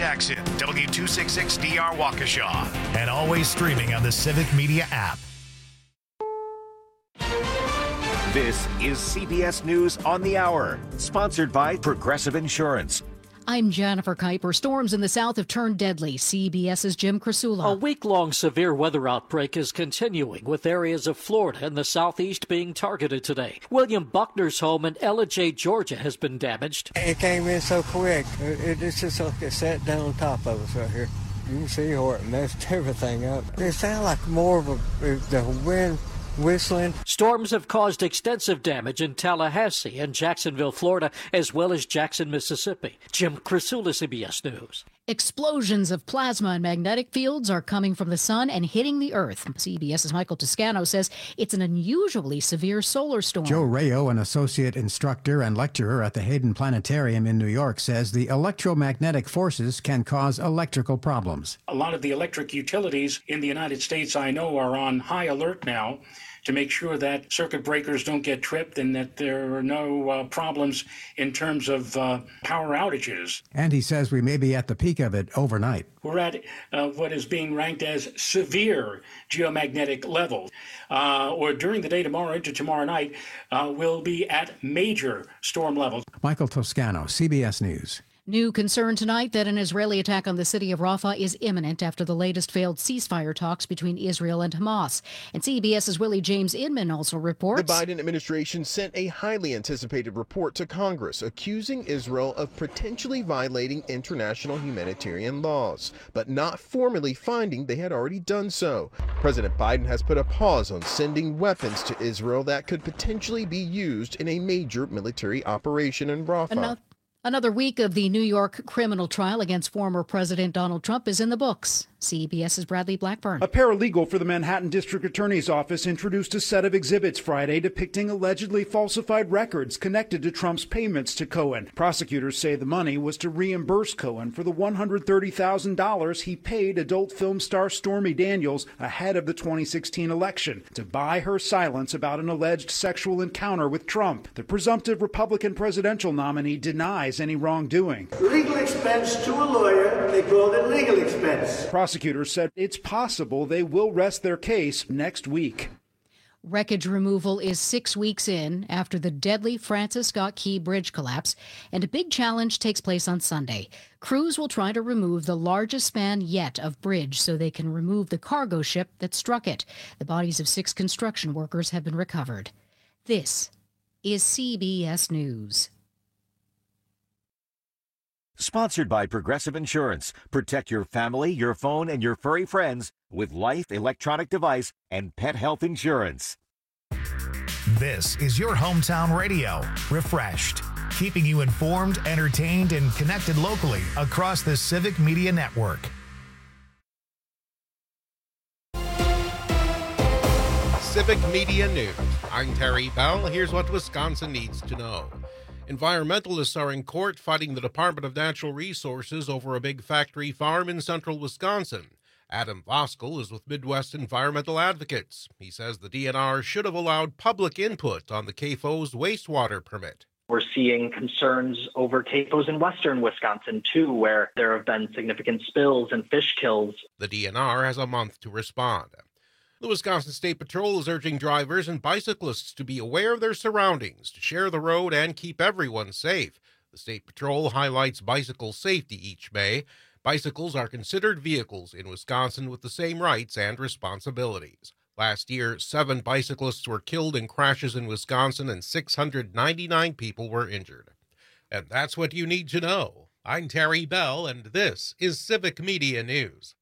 Jackson, W266DR Waukesha, and always streaming on the Civic Media app. This is CBS News on the Hour, sponsored by Progressive Insurance. I'm Jennifer Kuiper. Storms in the south have turned deadly. CBS's Jim Krasula. A week-long severe weather outbreak is continuing, with areas of Florida and the southeast being targeted today. William Buckner's home in Ellijay, Georgia, has been damaged. It came in so quick. It's just like it sat down on top of us right here. You can see how it messed everything up. It sounded like more of the wind whistling. Storms have caused extensive damage in Tallahassee and Jacksonville, Florida, as well as Jackson, Mississippi. Jim Krasula, CBS News. Explosions of plasma and magnetic fields are coming from the sun and hitting the earth. CBS's Michael Toscano says it's an unusually severe solar storm. Joe Rayo, an associate instructor and lecturer at the Hayden Planetarium in New York, says the electromagnetic forces can cause electrical problems. A lot of the electric utilities in the United States, I know, are on high alert now to make sure that circuit breakers don't get tripped and that there are no problems in terms of power outages. And he says we may be at the peak of it overnight. We're at what is being ranked as severe geomagnetic levels. Or during the day tomorrow into tomorrow night, we'll be at major storm levels. Michael Toscano, CBS News. New concern tonight that an Israeli attack on the city of Rafah is imminent after the latest failed ceasefire talks between Israel and Hamas. And CBS's Willie James Inman also reports the Biden administration sent a highly anticipated report to Congress accusing Israel of potentially violating international humanitarian laws, but not formally finding they had already done so. President Biden has put a pause on sending weapons to Israel that could potentially be used in a major military operation in Rafah. Another week of the New York criminal trial against former President Donald Trump is in the books. CBS's Bradley Blackburn. A paralegal for the Manhattan District Attorney's Office introduced a set of exhibits Friday depicting allegedly falsified records connected to Trump's payments to Cohen. Prosecutors say the money was to reimburse Cohen for the $130,000 he paid adult film star Stormy Daniels ahead of the 2016 election to buy her silence about an alleged sexual encounter with Trump. The presumptive Republican presidential nominee denies any wrongdoing. Legal expense to a lawyer, they called it legal expense. Prosecutors said it's possible they will rest their case next week. Wreckage removal is 6 weeks in after the deadly Francis Scott Key Bridge collapse, and a big challenge takes place on Sunday. Crews will try to remove the largest span yet of bridge so they can remove the cargo ship that struck it. The bodies of 6 construction workers have been recovered. This is CBS News. Sponsored by Progressive Insurance. Protect your family, your phone, and your furry friends with life, electronic device, and pet health insurance. This is your hometown radio, refreshed, keeping you informed, entertained, and connected locally across the Civic Media Network. Civic Media News. I'm Terry Bell. Here's what Wisconsin needs to know. Environmentalists are in court fighting the Department of Natural Resources over a big factory farm in central Wisconsin. Adam Voskel is with Midwest Environmental Advocates. He says the DNR should have allowed public input on the CAFO's wastewater permit. We're seeing concerns over CAFOs in western Wisconsin, too, where there have been significant spills and fish kills. The DNR has a month to respond. The Wisconsin State Patrol is urging drivers and bicyclists to be aware of their surroundings, to share the road, and keep everyone safe. The State Patrol highlights bicycle safety each May. Bicycles are considered vehicles in Wisconsin with the same rights and responsibilities. Last year, 7 bicyclists were killed in crashes in Wisconsin and 699 people were injured. And that's what you need to know. I'm Terry Bell, and this is Civic Media News.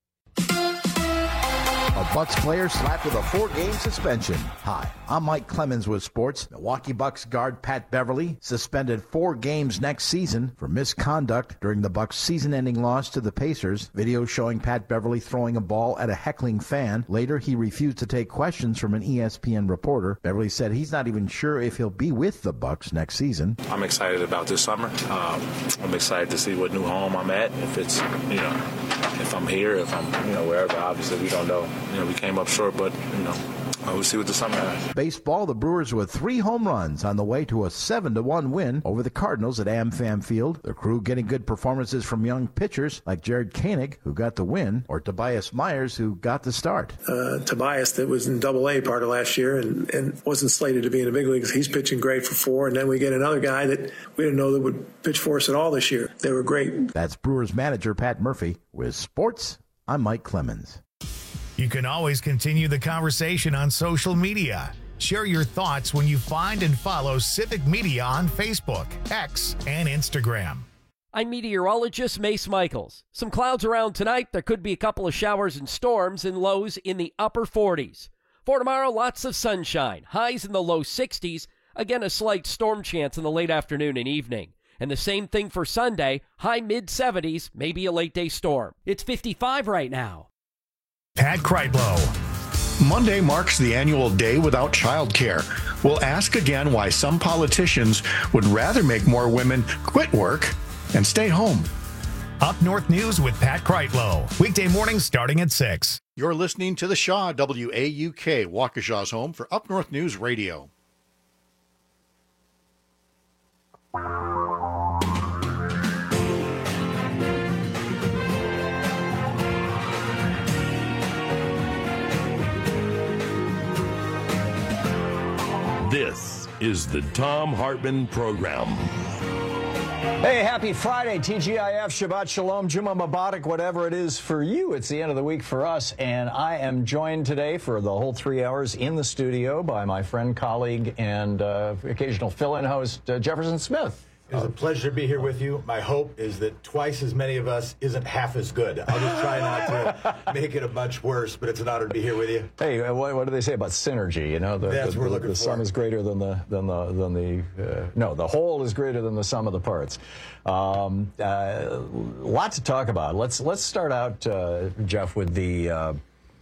A Bucks player slapped with a 4-game suspension. Hi, I'm Mike Clemens with sports. Milwaukee Bucks guard Pat Beverly suspended 4 games next season for misconduct during the Bucks' season-ending loss to the Pacers. Video showing Pat Beverly throwing a ball at a heckling fan. Later, he refused to take questions from an ESPN reporter. Beverly said he's not even sure if he'll be with the Bucks next season. I'm excited about this summer. I'm excited to see what new home I'm at. If it's, if I'm here, if I'm, wherever. Obviously, we don't know. We came up short, but, We'll see what the summer has. Baseball, the Brewers with 3 home runs on the way to a 7-1 win over the Cardinals at AmFam Field. The Crew getting good performances from young pitchers like Jared Koenig, who got the win, or Tobias Myers, who got the start. Tobias, that was in Double-A part of last year and wasn't slated to be in the big leagues. He's pitching great for 4, and then we get another guy that we didn't know that would pitch for us at all this year. They were great. That's Brewers manager Pat Murphy. With sports, I'm Mike Clemens. You can always continue the conversation on social media. Share your thoughts when you find and follow Civic Media on Facebook, X, and Instagram. I'm meteorologist Mace Michaels. Some clouds around tonight. There could be a couple of showers and storms and lows in the upper 40s. For tomorrow, lots of sunshine. Highs in the low 60s. Again, a slight storm chance in the late afternoon and evening. And the same thing for Sunday. High mid-70s, maybe a late-day storm. It's 55 right now. Pat Kreitlow. Monday marks the annual Day Without Childcare. We'll ask again why some politicians would rather make more women quit work and stay home. Up North News with Pat Kreitlow. Weekday mornings starting at 6. You're listening to the Shaw WAUK, Waukesha's home for Up North News Radio. This is the Thom Hartmann Program. Hey, happy Friday, TGIF, Shabbat Shalom, Juma Mubarak, whatever it is for you. It's the end of the week for us, and I am joined today for the whole 3 hours in the studio by my friend, colleague, and occasional fill-in host, Jefferson Smith. It's a pleasure to be here with you. My hope is that twice as many of us isn't half as good. I'll just try not to make it a bunch worse, but it's an honor to be here with you. Hey, what do they say about synergy? You know, that's what we're looking for. The sum is greater than the whole is greater than the sum of the parts. Lot to talk about. Let's start out, Jeff, with the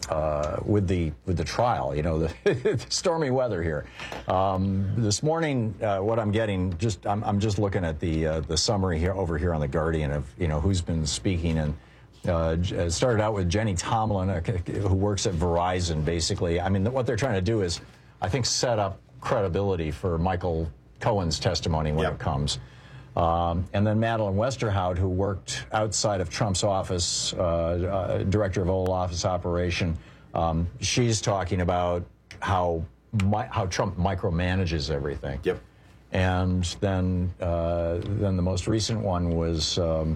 trial, you know, the stormy weather here. This morning, what I'm getting, I'm just looking at the summary here over here on the Guardian of, you know, who's been speaking, and it started out with Jenny Tomlin, who works at Verizon, basically. I mean, what they're trying to do is, I think, set up credibility for Michael Cohen's testimony when it comes. And then Madeleine Westerhout, who worked outside of Trump's office, director of Oval Office Operation, she's talking about how Trump micromanages everything. Yep. And then the most recent one was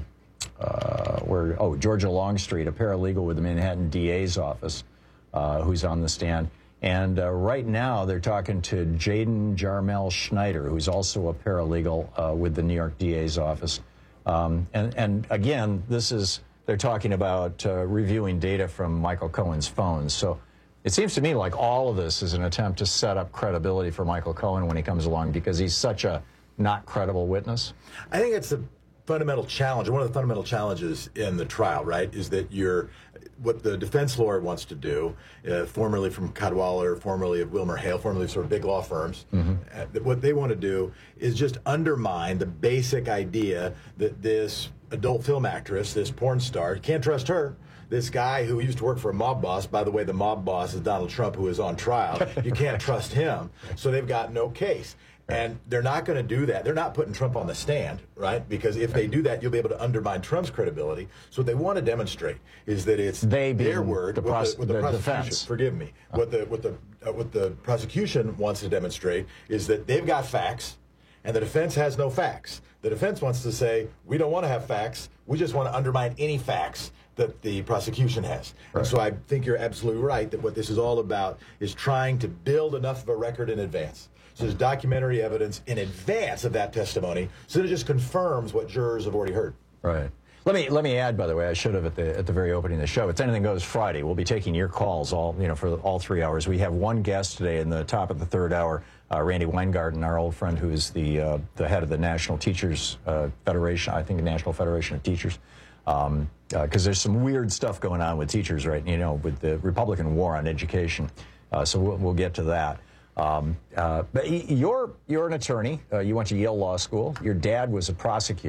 Georgia Longstreet, a paralegal with the Manhattan DA's office, who's on the stand. And right now, they're talking to Jaden Jarmel Schneider, who's also a paralegal with the New York DA's office. And again, they're talking about reviewing data from Michael Cohen's phones. So it seems to me like all of this is an attempt to set up credibility for Michael Cohen when he comes along, because he's such a not credible witness. I think it's a fundamental challenge. One of the fundamental challenges in the trial, right, is that what the defense lawyer wants to do, formerly from Cadwalader, formerly of Wilmer Hale, formerly of sort of big law firms, what they want to do is just undermine the basic idea that this adult film actress, this porn star, you can't trust her. This guy who used to work for a mob boss, by the way, the mob boss is Donald Trump, who is on trial. You can't trust him. So they've got no case. And they're not going to do that. They're not putting Trump on the stand, right? Because if they do that, you'll be able to undermine Trump's credibility. So what they want to demonstrate is that it's their word with the prosecution. Defense. Forgive me. What the prosecution wants to demonstrate is that they've got facts, and the defense has no facts. The defense wants to say, we don't want to have facts. We just want to undermine any facts that the prosecution has. Right. And so I think you're absolutely right that what this is all about is trying to build enough of a record in advance. So there's documentary evidence in advance of that testimony, so that it just confirms what jurors have already heard. Right. Let me add, by the way, I should have at the very opening of the show. It's Anything Goes Friday. We'll be taking your calls for all 3 hours. We have one guest today in the top of the third hour, Randy Weingarten, our old friend, who is the head of the National Teachers Federation. I think the National Federation of Teachers. Because there's some weird stuff going on with teachers, right? You know, with the Republican war on education. So we'll get to that. But you're an attorney. You went to Yale Law School. Your dad was a prosecutor.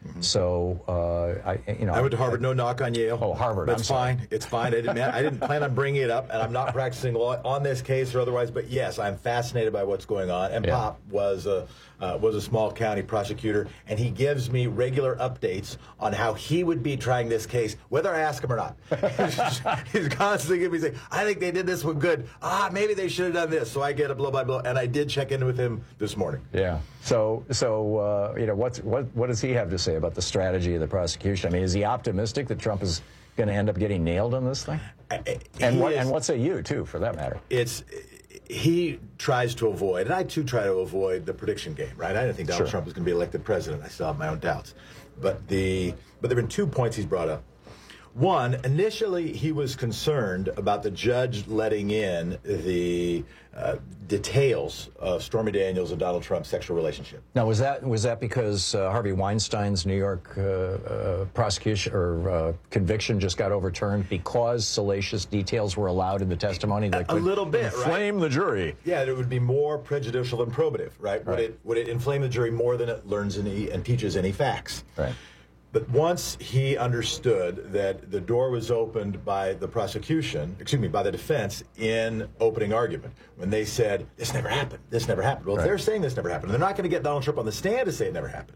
So, I went to Harvard. No knock on Yale. Oh, Harvard. But it's fine. It's fine. I didn't plan on bringing it up, and I'm not practicing law on this case or otherwise. But yes, I'm fascinated by what's going on. And Pop was a small county prosecutor, and he gives me regular updates on how he would be trying this case, whether I ask him or not. He's constantly giving me saying, "I think they did this one good. Maybe they should have done this." So I get a blow by blow, and I did check in with him this morning. Yeah. So what does he have to say about the strategy of the prosecution? I mean, is he optimistic that Trump is going to end up getting nailed on this thing? And what say you, too, for that matter? He tries to avoid, and I too try to avoid the prediction game, right? I didn't think Donald Trump was going to be elected president. I still have my own doubts. But there have been 2 points he's brought up. One, initially he was concerned about the judge letting in the details of Stormy Daniels and Donald Trump's sexual relationship. Now, was that because Harvey Weinstein's New York prosecution or conviction just got overturned because salacious details were allowed in the testimony that could a little bit inflame the jury? Yeah, it would be more prejudicial than probative, right? Would it inflame the jury more than it learns and teaches any facts? Right. But once he understood that the door was opened by the by the defense in opening argument, when they said, this never happened. Well, if they're saying this never happened, they're not going to get Donald Trump on the stand to say it never happened.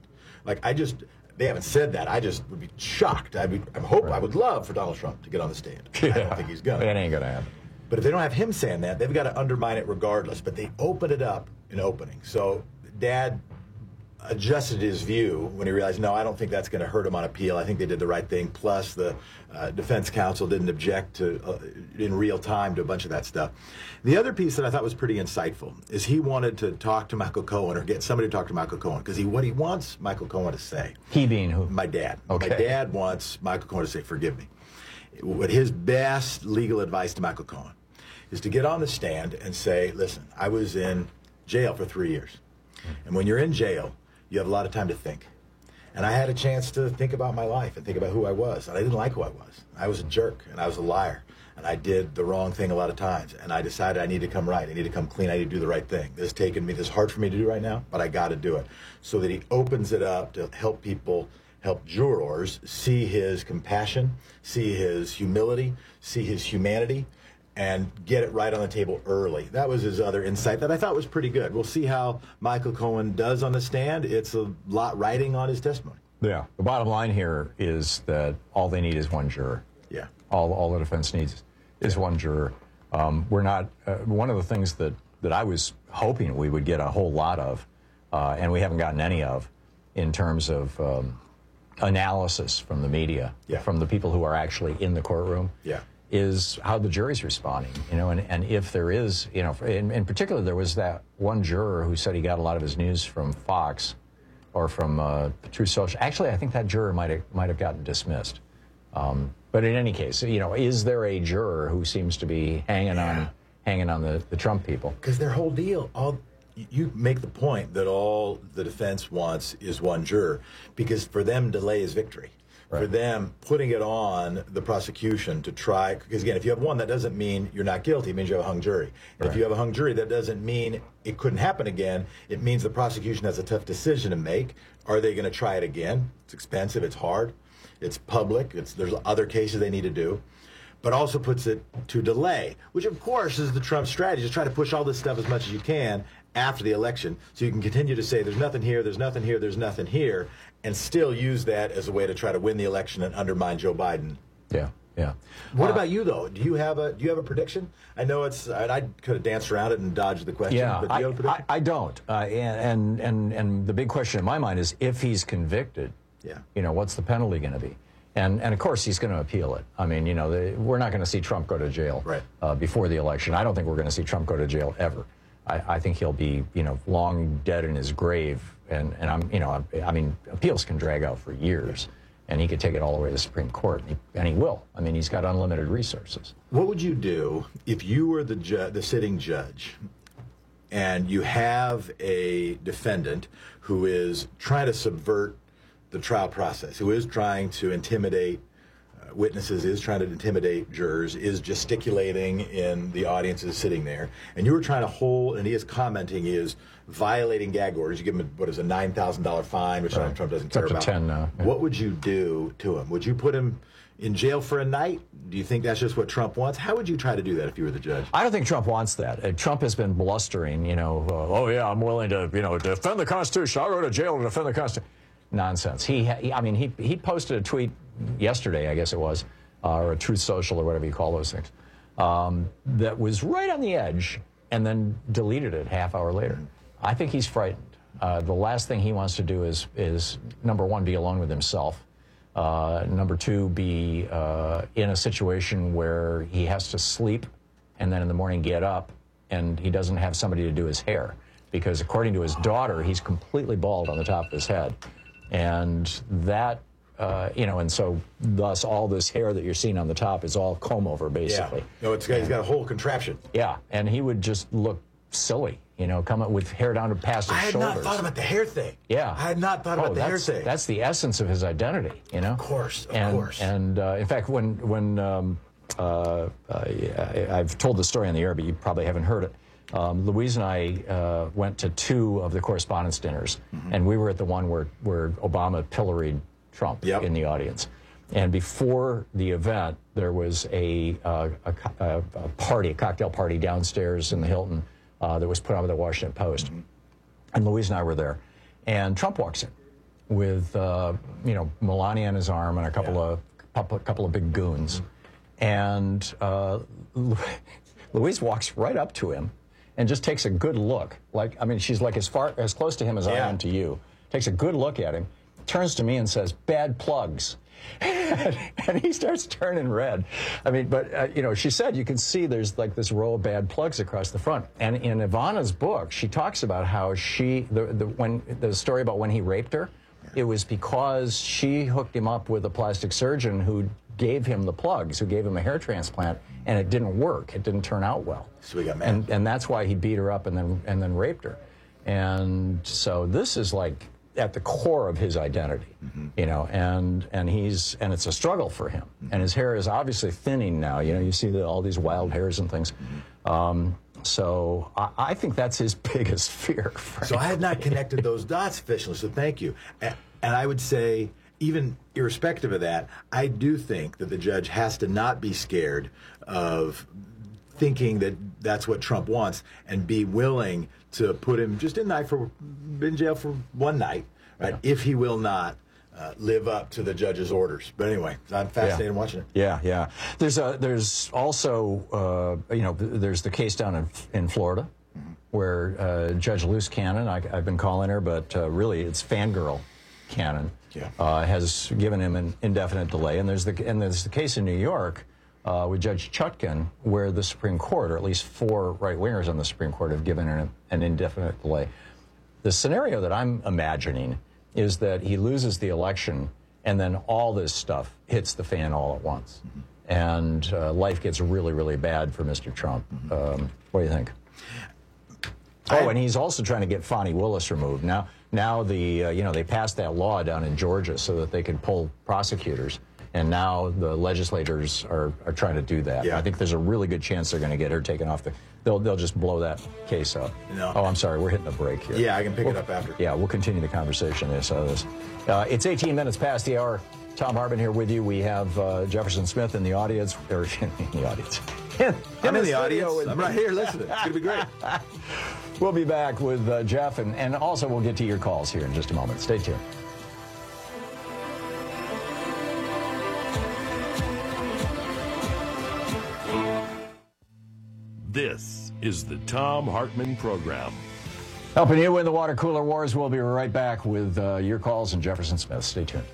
They haven't said that. I just would be shocked. I would love for Donald Trump to get on the stand. I don't think he's going to. It ain't going to happen. But if they don't have him saying that, they've got to undermine it regardless. But they opened it up in opening. So Dad adjusted his view when he realized, no, I don't think that's going to hurt him on appeal. I think they did the right thing. Plus, the defense counsel didn't object to in real time to a bunch of that stuff. The other piece that I thought was pretty insightful is he wanted to talk to Michael Cohen or get somebody to talk to Michael Cohen because what he wants Michael Cohen to say. He being who? My dad. Okay. My dad wants Michael Cohen to say, forgive me. What his best legal advice to Michael Cohen is to get on the stand and say, listen, I was in jail for 3 years. And when you're in jail, you have a lot of time to think. And I had a chance to think about my life and think about who I was. And I didn't like who I was. I was a jerk, and I was a liar. And I did the wrong thing a lot of times. And I decided I need to come right. I need to come clean. I need to do the right thing. This is hard for me to do right now, but I got to do it. So that he opens it up to help people, help jurors see his compassion, see his humility, see his humanity, and get it right on the table early. That was his other insight that I thought was pretty good. We'll see how Michael Cohen does on the stand. It's a lot riding on his testimony. Yeah. The bottom line here is that all they need is one juror. Yeah. All the defense needs is one juror. We're not one of the things that I was hoping we would get a whole lot of, and we haven't gotten any of, in terms of analysis from the media, from the people who are actually in the courtroom. Yeah. Is how the jury's responding, and if there is, in particular, there was that one juror who said he got a lot of his news from Fox or from Truth Social. Actually, I think that juror might have gotten dismissed. But in any case, is there a juror who seems to be hanging on the Trump people? Because their whole deal, you make the point that all the defense wants is one juror, because for them, delay is victory. Right. For them, putting it on the prosecution to try, because again, if you have one, that doesn't mean you're not guilty. It means you have a hung jury. Right. If you have a hung jury, that doesn't mean it couldn't happen again. It means the prosecution has a tough decision to make. Are they going to try it again? It's expensive. It's hard. It's public. There's other cases they need to do. But also puts it to delay, which of course is the Trump strategy, just try to push all this stuff as much as you can after the election so you can continue to say there's nothing here, there's nothing here, there's nothing here, and still use that as a way to try to win the election and undermine Joe Biden. Yeah. What about you though? Do you have a prediction? I know I could have danced around it and dodged the question. Yeah, but do you have a prediction? I don't. And the big question in my mind is if he's convicted, what's the penalty going to be? And of course he's going to appeal it. I mean, we're not going to see Trump go to jail before the election. I don't think we're going to see Trump go to jail ever. I think he'll be, long dead in his grave. And appeals can drag out for years, and he could take it all the way to the Supreme Court, and he will. I mean, he's got unlimited resources. What would you do if you were the sitting judge, and you have a defendant who is trying to subvert the trial process, who is trying to intimidate witnesses, is trying to intimidate jurors, is gesticulating in the audiences sitting there, and you were trying to hold, and he is commenting, he is violating gag orders. You give him what is a $9,000 fine, which Trump doesn't care about. It's up to 10 now. Yeah. What would you do to him? Would you put him in jail for a night? Do you think that's just what Trump wants? How would you try to do that if you were the judge? I don't think Trump wants that. Trump has been blustering, oh yeah, I'm willing to, defend the Constitution. I'll go to jail to defend the Constitution. Nonsense. He posted a tweet yesterday, I guess it was, or a Truth Social or whatever you call those things, that was right on the edge and then deleted it half hour later. I think he's frightened. The last thing he wants to do is number one, be alone with himself. Number two, be in a situation where he has to sleep and then in the morning get up and he doesn't have somebody to do his hair. Because according to his daughter, he's completely bald on the top of his head. And that, and so thus all this hair that you're seeing on the top is all comb over, basically. Yeah. No, he's got a whole contraption. Yeah, and he would just look silly, come up with hair down to past his shoulders. I had not thought about the hair thing. Yeah. I had not thought about the hair thing. That's the essence of his identity, Of course, of course. And in fact, when I've told the story on the air, but you probably haven't heard it. Louise and I went to 2 of the correspondence dinners, and we were at the one where Obama pilloried Trump in the audience. And before the event, there was a cocktail party downstairs in the Hilton that was put on by the Washington Post. And Louise and I were there. And Trump walks in with, Melania on his arm and a couple of big goons. And Louise walks right up to him and just takes a good look. She's like as close to him as I am to you. Takes a good look at him, turns to me and says, "Bad plugs." And he starts turning red. She said you can see there's like this row of bad plugs across the front. And in Ivana's book, she talks about how the story about when he raped her, it was because she hooked him up with a plastic surgeon who gave him the plugs, who gave him a hair transplant, and it didn't work. It didn't turn out well. So he got mad. And that's why he beat her up and then raped her. And so this is like at the core of his identity, and it's a struggle for him. And his hair is obviously thinning now. You see all these wild hairs and things. So I think that's his biggest fear. Frankly. So I had not connected those dots officially, so thank you. And I would say, even irrespective of that, I do think that the judge has to not be scared of thinking that that's what Trump wants and be willing to put him just in jail for one night, right? Yeah. If he will not live up to the judge's orders. But anyway, I'm fascinated watching it. Yeah. There's also, there's the case down in Florida where Judge Luce Cannon, I've been calling her, but really it's Fangirl Cannon, has given him an indefinite delay. And there's the case in New York with Judge Chutkan, where the Supreme Court, or at least 4 right-wingers on the Supreme Court, have given an indefinite delay. The scenario that I'm imagining is that he loses the election, and then all this stuff hits the fan all at once. And life gets really, really bad for Mr. Trump. What do you think? And he's also trying to get Fani Willis removed. Now they passed that law down in Georgia so that they could pull prosecutors. And now the legislators are trying to do that. Yeah. I think there's a really good chance they're going to get her taken off they'll just blow that case up. No. Oh, I'm sorry, we're hitting a break here. Yeah, I can pick it up after. Yeah, we'll continue the conversation. It's 18 minutes past the hour. Tom Hartman here with you. We have Jefferson Smith in the audience. I'm in the audience. I'm right here listening. It's going to be great. We'll be back with Jeff, and also we'll get to your calls here in just a moment. Stay tuned. This is the Tom Hartman Program. Helping you win the water cooler wars. We'll be right back with your calls and Jefferson Smith. Stay tuned.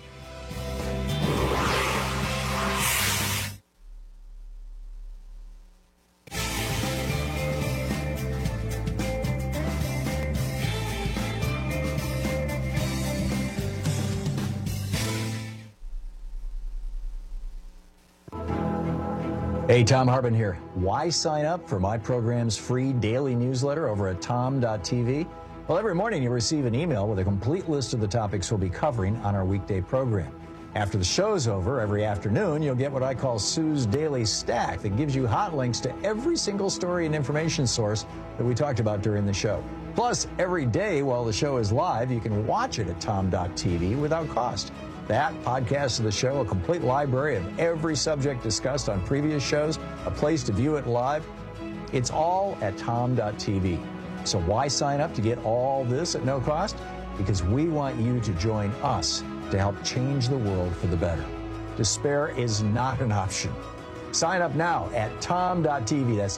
Hey, Tom Hartman here. Why sign up for my program's free daily newsletter over at tom.tv? Well, every morning you'll receive an email with a complete list of the topics we'll be covering on our weekday program. After the show's over, every afternoon, you'll get what I call Sue's Daily Stack that gives you hot links to every single story and information source that we talked about during the show. Plus, every day while the show is live, you can watch it at tom.tv without cost. That, podcasts of the show, a complete library of every subject discussed on previous shows, a place to view it live. It's all at tom.tv. So why sign up to get all this at no cost? Because we want you to join us to help change the world for the better. Despair is not an option. Sign up now at tom.tv. That's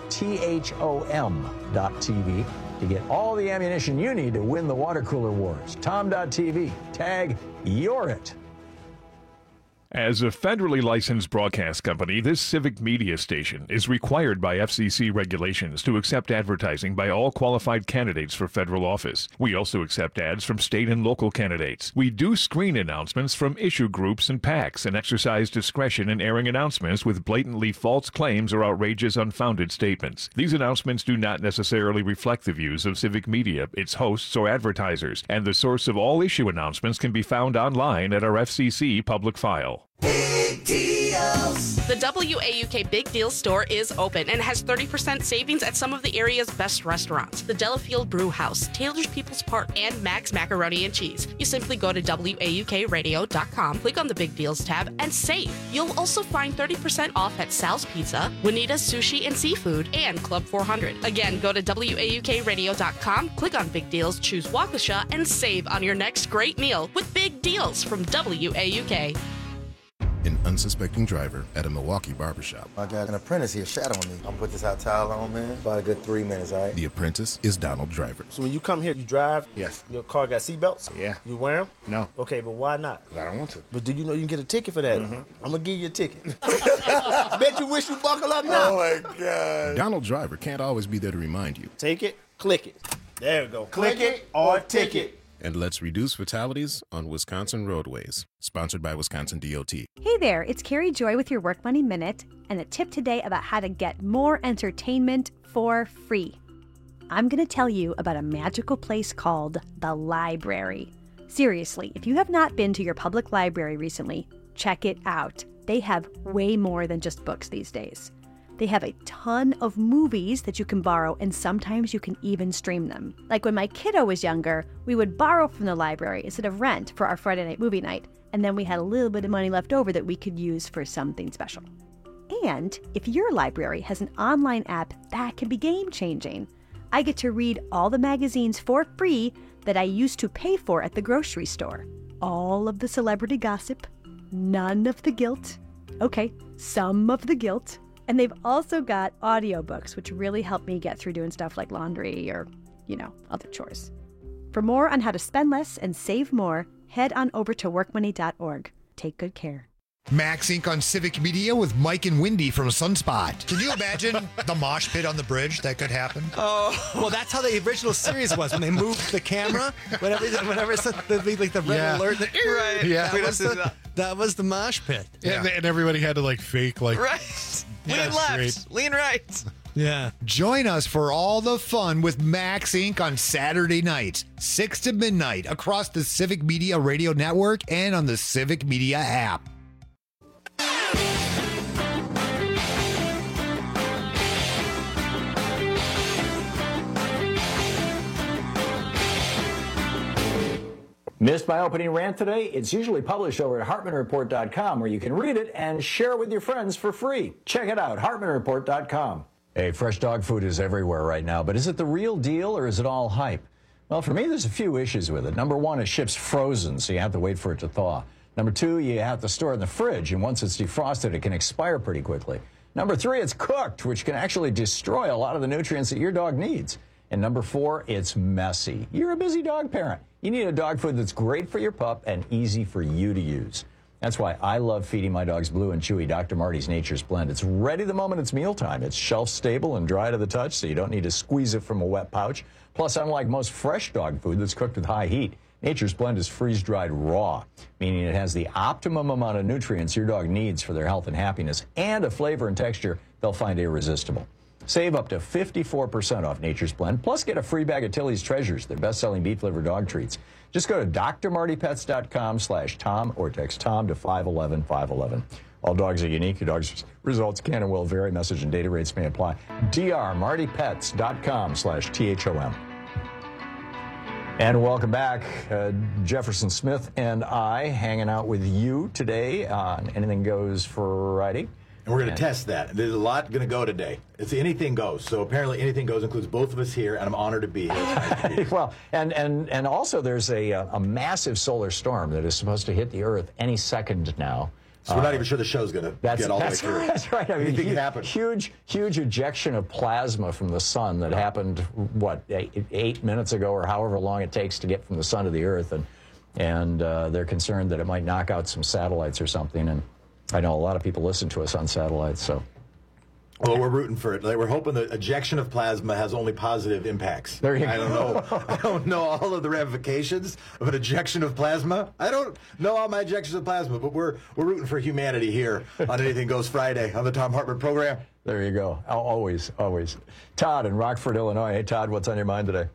THOM.tv to get all the ammunition you need to win the water cooler wars. Tom.tv. Tag You're It. As a federally licensed broadcast company, this civic media station is required by FCC regulations to accept advertising by all qualified candidates for federal office. We also accept ads from state and local candidates. We do screen announcements from issue groups and PACs and exercise discretion in airing announcements with blatantly false claims or outrageous, unfounded statements. These announcements do not necessarily reflect the views of civic media, its hosts, or advertisers, and the source of all issue announcements can be found online at our FCC public file. Big deals! The WAUK Big Deal store is open and has 30% savings at some of the area's best restaurants. The Delafield Brew House, Taylor's People's Park, and Max Macaroni and Cheese. You simply go to WAUKradio.com, click on the Big Deals tab, and save. You'll also find 30% off at Sal's Pizza, Juanita's Sushi and Seafood, and Club 400. Again, go to WAUKradio.com, click on Big Deals, choose Waukesha, and save on your next great meal with Big Deals from WAUK. An unsuspecting driver at a Milwaukee barbershop. I got an apprentice here shadowing me. I'm gonna put this hot towel on, man. About a good 3 minutes, all right? The apprentice is Donald Driver. So when you come here, you drive? Yes. Your car got seatbelts? Yeah. You wear them? No. Okay, but why not? I don't want to. But do you know you can get a ticket for that? I'm gonna give you a ticket. Bet you wish you buckle up now. Oh my God. Donald Driver can't always be there to remind you. Take it, click it. There we go. Click it or ticket. And let's reduce fatalities on Wisconsin roadways. Sponsored by Wisconsin DOT. Hey there, it's Carrie Joy with your Work Money Minute and a tip today about how to get more entertainment for free. I'm going to tell you about a magical place called the library. Seriously, if you have not been to your public library recently, check it out. They have way more than just books these days. They have a ton of movies that you can borrow, and sometimes you can even stream them. Like when my kiddo was younger, we would borrow from the library instead of rent for our Friday night movie night, and then we had a little bit of money left over that we could use for something special. And if your library has an online app, that can be game-changing. I get to read all the magazines for free that I used to pay for at the grocery store. All of the celebrity gossip, none of the guilt. Okay, some of the guilt. And they've also got audiobooks, which really help me get through doing stuff like laundry or, other chores. For more on how to spend less and save more, head on over to workmoney.org. Take good care. Max Inc. on Civic Media with Mike and Wendy from Sunspot. Can you imagine the mosh pit on the bridge that could happen? Oh, well, that's how the original series was when they moved the camera. Whenever it's the red alert. Right. Yeah. That was the mosh pit. Yeah. And everybody had to fake right. Lean left, great. lean right. Yeah. Join us for all the fun with Max Inc. on Saturday nights, 6 to midnight, across the Civic Media Radio Network and on the Civic Media app. Missed my opening rant today? It's usually published over at HartmanReport.com, where you can read it and share it with your friends for free. Check it out, HartmanReport.com. Hey, fresh dog food is everywhere right now, but is it the real deal or is it all hype? Well, for me, there's a few issues with it. Number one, it ships frozen, so you have to wait for it to thaw. Number two, you have to store it in the fridge, and once it's defrosted, it can expire pretty quickly. Number three, it's cooked, which can actually destroy a lot of the nutrients that your dog needs. And number four, it's messy. You're a busy dog parent. You need a dog food that's great for your pup and easy for you to use. That's why I love feeding my dogs Blue and Chewy Dr. Marty's Nature's Blend. It's ready the moment it's mealtime. It's shelf stable and dry to the touch, so you don't need to squeeze it from a wet pouch. Plus, unlike most fresh dog food that's cooked with high heat, Nature's Blend is freeze-dried raw, meaning it has the optimum amount of nutrients your dog needs for their health and happiness, and a flavor and texture they'll find irresistible. Save up to 54% off Nature's Blend, plus get a free bag of Tilly's Treasures, their best-selling beef-flavored dog treats. Just go to drmartypets.com/Tom or text Tom to 511-511. All dogs are unique. Your dog's results can and will vary. Message and data rates may apply. drmartypets.com/THOM. And welcome back. Jefferson Smith and I hanging out with you today on Anything Goes Friday. And we're going to test that. There's a lot going to go today. It's anything goes. So apparently anything goes includes both of us here, and I'm honored to be here. Well, and also there's a massive solar storm that is supposed to hit the Earth any second now. So we're not even sure the show's going to get all the way through. That's right. I mean, anything can happen. Huge ejection of plasma from the sun that happened, 8 minutes ago or however long it takes to get from the sun to the Earth. And they're concerned that it might knock out some satellites or something. And I know a lot of people listen to us on satellites, so. Well, we're rooting for it. We're hoping the ejection of plasma has only positive impacts. There you go. I don't know all of the ramifications of an ejection of plasma. I don't know all my ejections of plasma, but we're rooting for humanity here on Anything Goes Friday on the Thom Hartmann program. There you go. Always, always. Todd in Rockford, Illinois. Hey, Todd, what's on your mind today?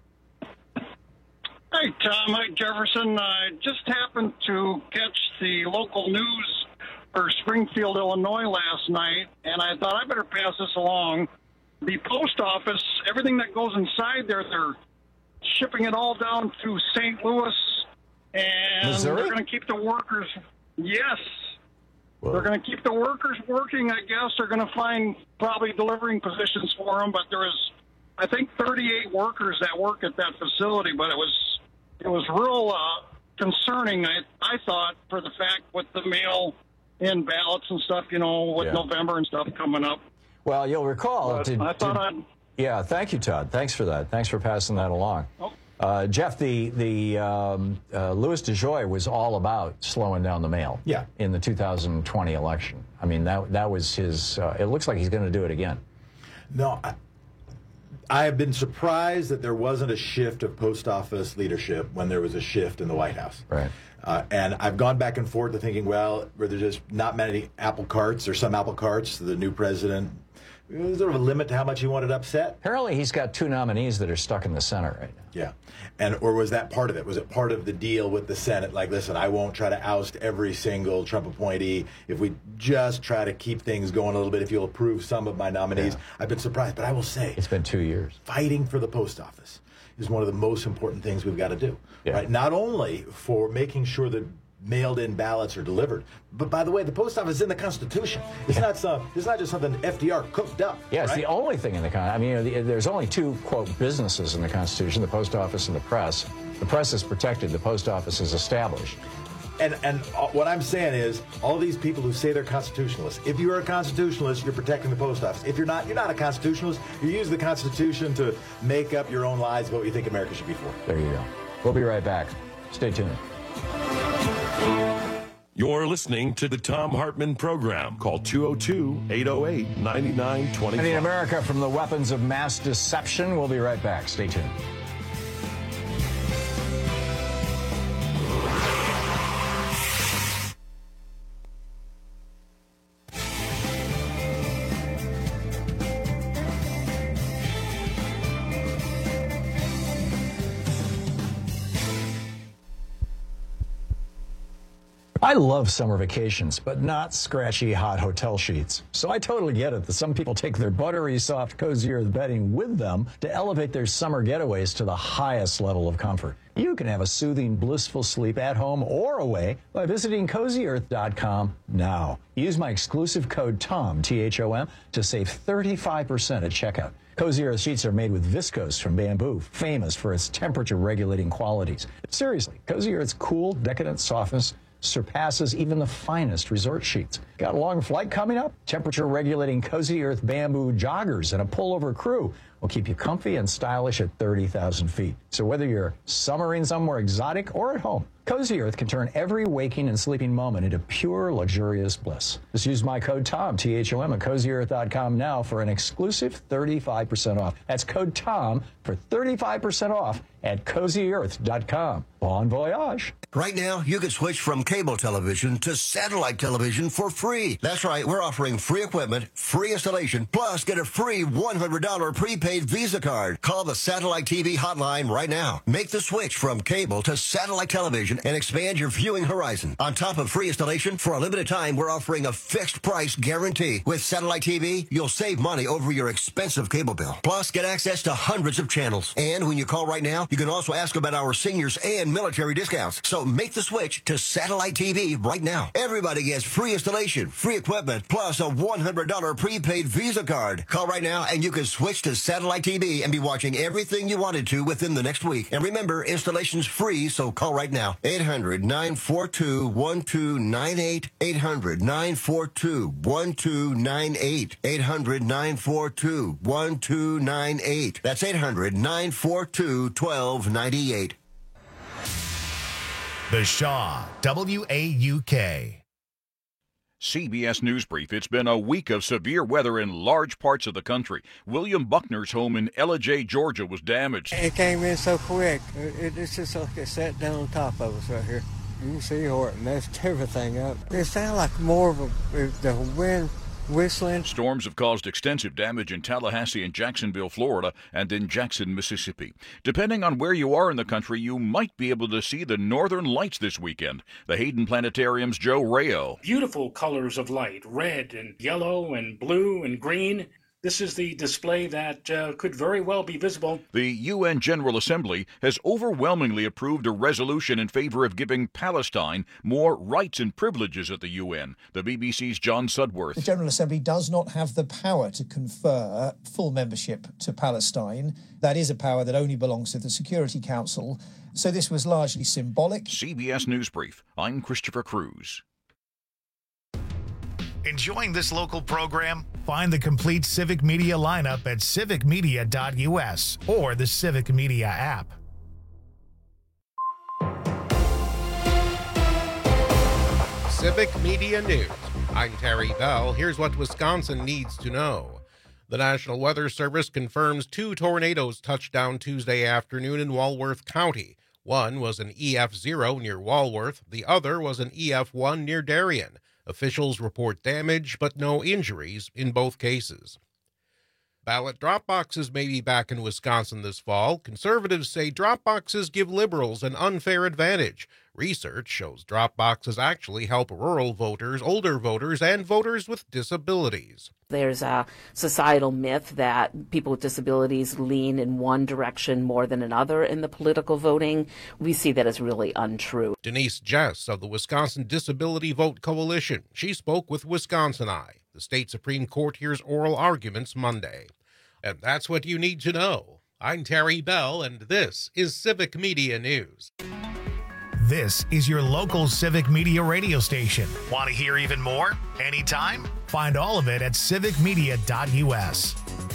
Hey, Tom. Hi, Jefferson. I just happened to catch the local news for Springfield, Illinois last night, and I thought I better pass this along. The post office, everything that goes inside there, they're shipping it all down to St. Louis, and Missouri? They're going to keep the workers. Yes. Whoa. They're going to keep the workers working, I guess. They're going to find probably delivering positions for them, but there is, I think, 38 workers that work at that facility, but it was real concerning, I thought, for the fact with the mail in ballots and stuff, with November and stuff coming up. Well, you'll recall. Yeah, thank you, Todd. Thanks for that. Thanks for passing that along. Jeff, the Louis DeJoy was all about slowing down the mail. Yeah. In the 2020 election. I mean, that was his. It looks like he's going to do it again. No, I have been surprised that there wasn't a shift of post office leadership when there was a shift in the White House. Right. And I've gone back and forth to thinking, well, were there just not many apple carts or some apple carts? The new president, is there a limit to how much he wanted upset? Apparently he's got 2 nominees that are stuck in the Senate right now. Yeah. Or was that part of it? Was it part of the deal with the Senate? Like, listen, I won't try to oust every single Trump appointee if we just try to keep things going a little bit, if you'll approve some of my nominees. Yeah. I've been surprised, but I will say. It's been 2 years. Fighting for the post office is one of the most important things we've got to do. Yeah. Right? Not only for making sure that mailed-in ballots are delivered, but by the way, the post office is in the Constitution. It's not just something FDR cooked up. Yeah, it's right? the only thing in the Constitution. I mean, there's only 2, quote, businesses in the Constitution, the post office and the press. The press is protected. The post office is established. And what I'm saying is, all these people who say they're constitutionalists, if you're a constitutionalist, you're protecting the post office. If you're not a constitutionalist. You use the Constitution to make up your own lies about what you think America should be for. There you go. We'll be right back. Stay tuned. You're listening to the Thom Hartmann program. Call 202-808-9925. Any America from the weapons of mass deception. We'll be right back. Stay tuned. I love summer vacations, but not scratchy hot hotel sheets. So I totally get it that some people take their buttery soft Cozy Earth bedding with them to elevate their summer getaways to the highest level of comfort. You can have a soothing, blissful sleep at home or away by visiting CozyEarth.com now. Use my exclusive code TOM, T-H-O-M, to save 35% at checkout. Cozy Earth sheets are made with viscose from bamboo, famous for its temperature-regulating qualities. Seriously, Cozy Earth's cool, decadent softness surpasses even the finest resort sheets. Got a long flight coming up? Temperature-regulating Cozy Earth bamboo joggers and a pullover crew will keep you comfy and stylish at 30,000 feet. So whether you're summering somewhere exotic or at home, Cozy Earth can turn every waking and sleeping moment into pure, luxurious bliss. Just use my code TOM, T-H-O-M, at CozyEarth.com now for an exclusive 35% off. That's code TOM for 35% off at CozyEarth.com. Bon voyage. Right now, you can switch from cable television to satellite television for free. That's right, we're offering free equipment, free installation, plus get a free $100 prepaid Visa card. Call the Satellite TV hotline right now. Make the switch from cable to satellite television and expand your viewing horizon. On top of free installation, for a limited time, we're offering a fixed price guarantee. With Satellite TV, you'll save money over your expensive cable bill. Plus, get access to hundreds of channels. And when you call right now, you can also ask about our seniors and military discounts. So make the switch to Satellite TV right now. Everybody gets free installation, free equipment, plus a $100 prepaid Visa card. Call right now and you can switch to Satellite TV and be watching everything you wanted to within the next week. And remember, installation's free, so call right now. 800-942-1298. 800-942-1298. 800-942-1298. That's 800-942-1298. The Shaw, WAUK. CBS News Brief. It's been a week of severe weather in large parts of the country. William Buckner's home in Ellijay, Georgia was damaged. It came in so quick. It's just like it sat down on top of us right here. You can see how it messed everything up. It sounded like more of the wind whistling. Storms have caused extensive damage in Tallahassee and Jacksonville, Florida, and in Jackson, Mississippi. Depending on where you are in the country, you might be able to see the northern lights this weekend. The Hayden Planetarium's Joe Rayo. Beautiful colors of light, red and yellow and blue and green. This is the display that could very well be visible. The UN General Assembly has overwhelmingly approved a resolution in favor of giving Palestine more rights and privileges at the UN. The BBC's John Sudworth. The General Assembly does not have the power to confer full membership to Palestine. That is a power that only belongs to the Security Council. So this was largely symbolic. CBS News Brief. I'm Christopher Cruz. Enjoying this local program? Find the complete Civic Media lineup at civicmedia.us or the Civic Media app. Civic Media News. I'm Terry Bell. Here's what Wisconsin needs to know. The National Weather Service confirms 2 tornadoes touched down Tuesday afternoon in Walworth County. One was an EF0 near Walworth. The other was an EF1 near Darien. Officials report damage, but no injuries in both cases. Ballot drop boxes may be back in Wisconsin this fall. Conservatives say drop boxes give liberals an unfair advantage. Research shows drop boxes actually help rural voters, older voters, and voters with disabilities. There's a societal myth that people with disabilities lean in one direction more than another in the political voting. We see that as really untrue. Denise Jess of the Wisconsin Disability Vote Coalition. She spoke with Wisconsin Eye. The state Supreme Court hears oral arguments Monday. And that's what you need to know. I'm Terry Bell, and this is Civic Media News. This is your local Civic Media radio station. Want to hear even more? Anytime? Find all of it at civicmedia.us.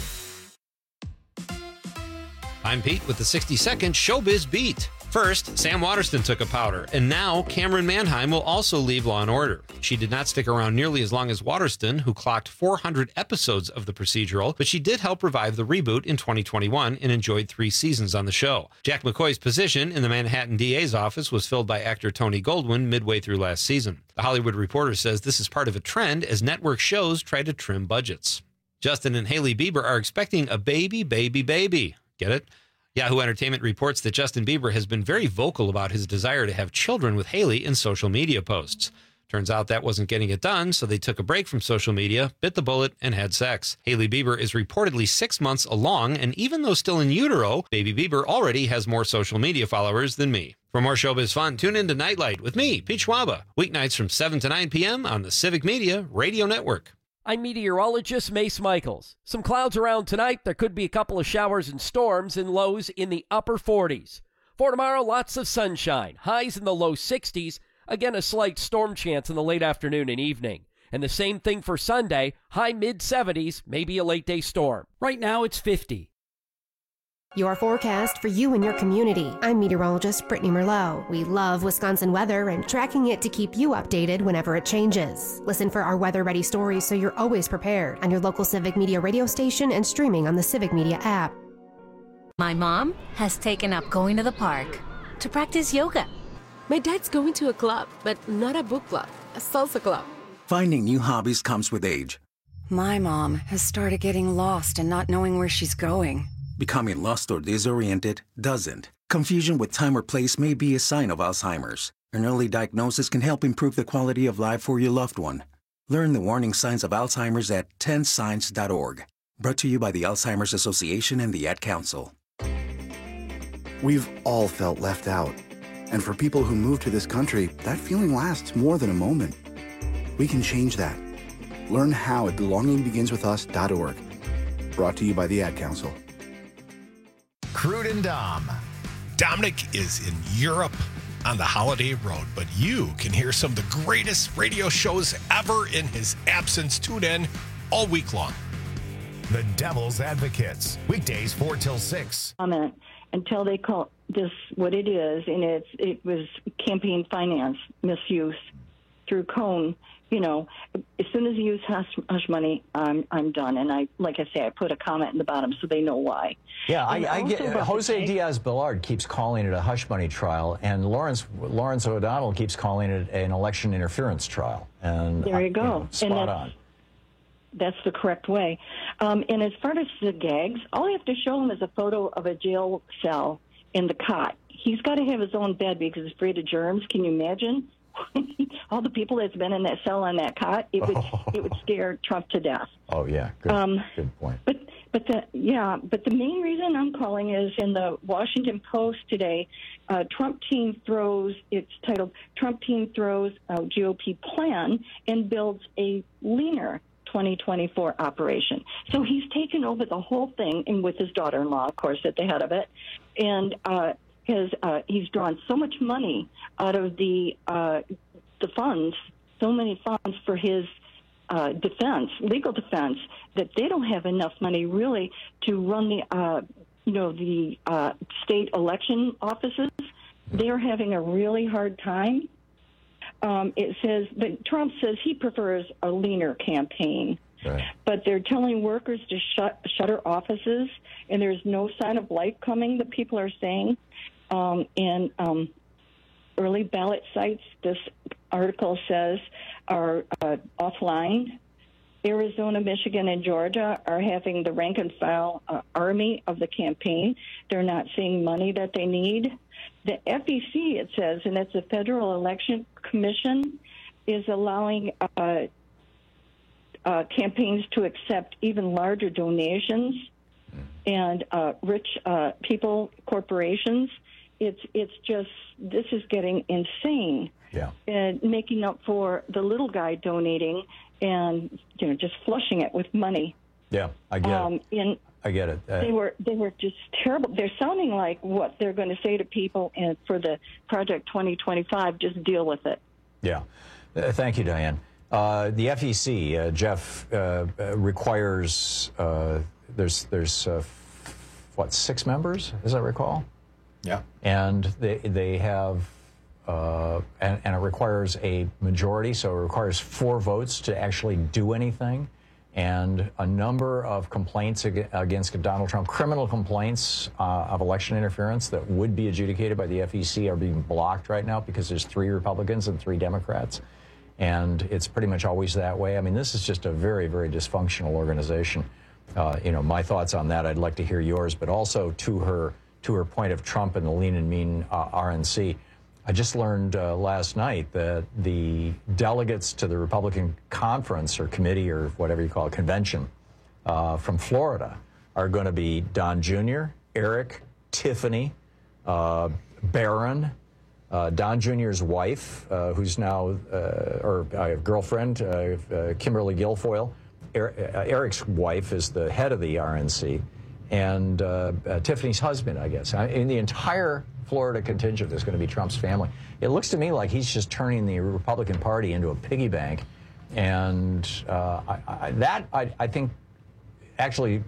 I'm Pete with the 60-second Showbiz Beat. First, Sam Waterston took a powder, and now Cameron Manheim will also leave Law & Order. She did not stick around nearly as long as Waterston, who clocked 400 episodes of the procedural, but she did help revive the reboot in 2021 and enjoyed 3 seasons on the show. Jack McCoy's position in the Manhattan DA's office was filled by actor Tony Goldwyn midway through last season. The Hollywood Reporter says this is part of a trend as network shows try to trim budgets. Justin and Hailey Bieber are expecting a baby. Get it? Yahoo Entertainment reports that Justin Bieber has been very vocal about his desire to have children with Hailey in social media posts. Turns out that wasn't getting it done, so they took a break from social media, bit the bullet, and had sex. Hailey Bieber is reportedly 6 months along, and even though still in utero, baby Bieber already has more social media followers than me. For more showbiz fun, tune in to Nightlight with me, Pete Schwaba, weeknights from 7 to 9 p.m. on the Civic Media Radio Network. I'm meteorologist Mace Michaels. Some clouds around tonight. There could be a couple of showers and storms and lows in the upper 40s. For tomorrow, lots of sunshine. Highs in the low 60s. Again, a slight storm chance in the late afternoon and evening. And the same thing for Sunday. High mid 70s, maybe a late day storm. Right now, it's 50. Your forecast for you and your community. I'm meteorologist Brittany Merlot. We love Wisconsin weather and tracking it to keep you updated whenever it changes. Listen for our weather-ready stories so you're always prepared on your local Civic Media radio station and streaming on the Civic Media app. My mom has taken up going to the park to practice yoga. My dad's going to a club, but not a book club, a salsa club. Finding new hobbies comes with age. My mom has started getting lost and not knowing where she's going. Becoming lost or disoriented doesn't. Confusion with time or place may be a sign of Alzheimer's. An early diagnosis can help improve the quality of life for your loved one. Learn the warning signs of Alzheimer's at 10signs.org. Brought to you by the Alzheimer's Association and the Ad Council. We've all felt left out. And for people who move to this country, that feeling lasts more than a moment. We can change that. Learn how at belongingbeginswithus.org. Brought to you by the Ad Council. Crude and Dom. Dominic is in Europe on the holiday road, but you can hear some of the greatest radio shows ever in his absence. Tune in all week long. The Devil's Advocates, weekdays 4 till 6. Comment until they call this what it is, and it was campaign finance misuse through Cone. You know, as soon as you use hush money, I'm done. And I put a comment in the bottom so they know why. Yeah, I get Jose Diaz-Balart keeps calling it a hush money trial, and Lawrence O'Donnell keeps calling it an election interference trial. And there you go. Spot on. That's the correct way. And as far as the gags, all you have to show him is a photo of a jail cell in the cot. He's got to have his own bed because he's afraid of germs. Can you imagine? All the people that's been in that cell on that cot, it would scare Trump to death. Oh yeah, good point. But the main reason I'm calling is in the Washington Post today. Trump team throws. It's titled "Trump team throws a GOP plan and builds a leaner 2024 operation." So he's taken over the whole thing, and with his daughter-in-law, of course, at the head of it, and. He's drawn so much money out of the funds, so many funds for his defense, legal defense, that they don't have enough money really to run the state election offices. They're having a really hard time. It says that Trump says he prefers a leaner campaign. Right. But they're telling workers to shutter offices, and there's no sign of life coming, the people are saying. Early ballot sites, this article says, are offline. Arizona, Michigan, and Georgia are having the rank and file army of the campaign. They're not seeing money that they need. The FEC, it says, and it's the Federal Election Commission, is allowing campaigns to accept even larger donations and rich people, corporations. It's just, this is getting insane. Yeah. And making up for the little guy donating and, just flushing it with money. Yeah, I get it. I get it. They were just terrible. They're sounding like what they're going to say to people, and for the Project 2025, just deal with it. Yeah. Thank you, Diane. The FEC, Jeff, requires, there's 6 members, as I recall? Yeah. And they have, and it requires a majority, so it requires 4 votes to actually do anything. And a number of complaints against Donald Trump, criminal complaints of election interference that would be adjudicated by the FEC, are being blocked right now because there's 3 Republicans and 3 Democrats. And it's pretty much always that way. I mean, this is just a very, very dysfunctional organization. My thoughts on that, I'd like to hear yours, but also to her point of Trump and the lean and mean RNC. I just learned last night that the delegates to the Republican conference or committee or whatever you call it, convention from Florida are going to be Don Jr., Eric, Tiffany, Barron, Don Jr.'s wife, who's now, girlfriend, Kimberly Guilfoyle. Eric's wife is the head of the RNC. And Tiffany's husband, I guess. In the entire Florida contingent, there's going to be Trump's family. It looks to me like he's just turning the Republican Party into a piggy bank. And I think actually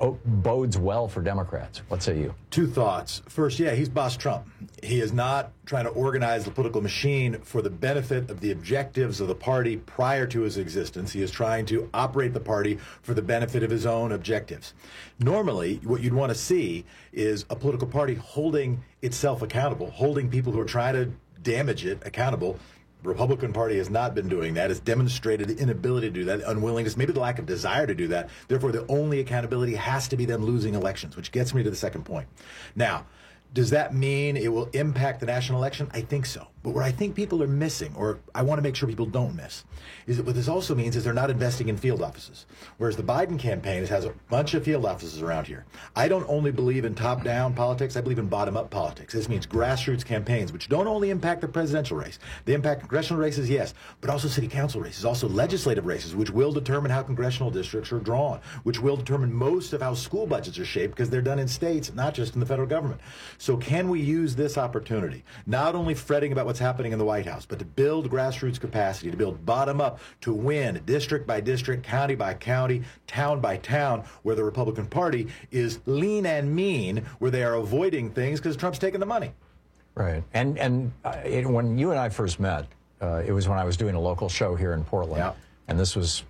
bodes well for Democrats. What say you? Two thoughts. First, yeah, he's Boss Trump. He is not trying to organize the political machine for the benefit of the objectives of the party prior to his existence. He is trying to operate the party for the benefit of his own objectives. Normally, what you'd want to see is a political party holding itself accountable, holding people who are trying to damage it accountable. The Republican Party has not been doing that. It's demonstrated the inability to do that, unwillingness, maybe the lack of desire to do that. Therefore, the only accountability has to be them losing elections, which gets me to the second point. Now, does that mean it will impact the national election? I think so. But what I think people are missing, or I want to make sure people don't miss, is that what this also means is they're not investing in field offices. Whereas the Biden campaign has a bunch of field offices around here. I don't only believe in top-down politics, I believe in bottom-up politics. This means grassroots campaigns, which don't only impact the presidential race. They impact congressional races, yes, but also city council races, also legislative races, which will determine how congressional districts are drawn, which will determine most of how school budgets are shaped, because they're done in states, not just in the federal government. So can we use this opportunity, not only fretting about what's happening in the White House, but to build grassroots capacity, to build bottom-up, to win district by district, county by county, town by town, where the Republican Party is lean and mean, where they are avoiding things because Trump's taking the money. Right. And when you and I first met, it was when I was doing a local show here in Portland. Yeah. And this was,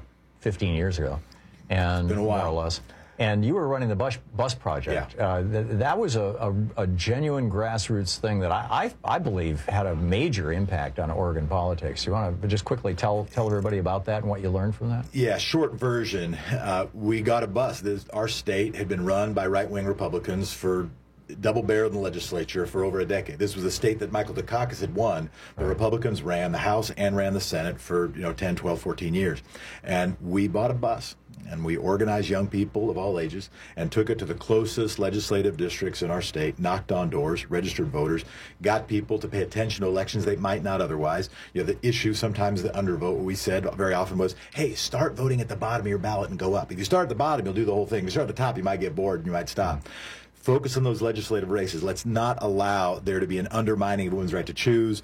15 years ago? And been a while. More or less. And you were running the bus project. Yeah. That was a genuine grassroots thing that I believe had a major impact on Oregon politics. You want to just quickly tell everybody about that and what you learned from that? Yeah, short version. We got a bus. Our state had been run by right-wing Republicans for double-barreled in the legislature for over a decade. This was a state that Michael Dukakis had won. The Republicans ran the House and ran the Senate for 10, 12, 14 years. And we bought a bus. And we organized young people of all ages and took it to the closest legislative districts in our state, knocked on doors, registered voters, got people to pay attention to elections they might not otherwise. The issue, sometimes the undervote, what we said very often was, hey, start voting at the bottom of your ballot and go up. If you start at the bottom, you'll do the whole thing. If you start at the top, you might get bored and you might stop. Focus on those legislative races. Let's not allow there to be an undermining of women's right to choose,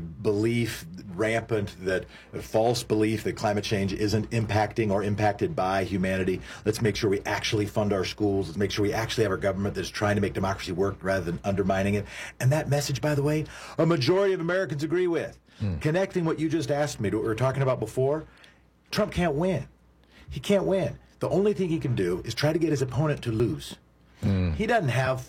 belief rampant, that false belief that climate change isn't impacting or impacted by humanity. Let's make sure we actually fund our schools. Let's make sure we actually have our government that's trying to make democracy work rather than undermining it. And that message, by the way, a majority of Americans agree with. Connecting what you just asked me to what we were talking about before, Trump can't win. He can't win. The only thing he can do is try to get his opponent to lose. He doesn't have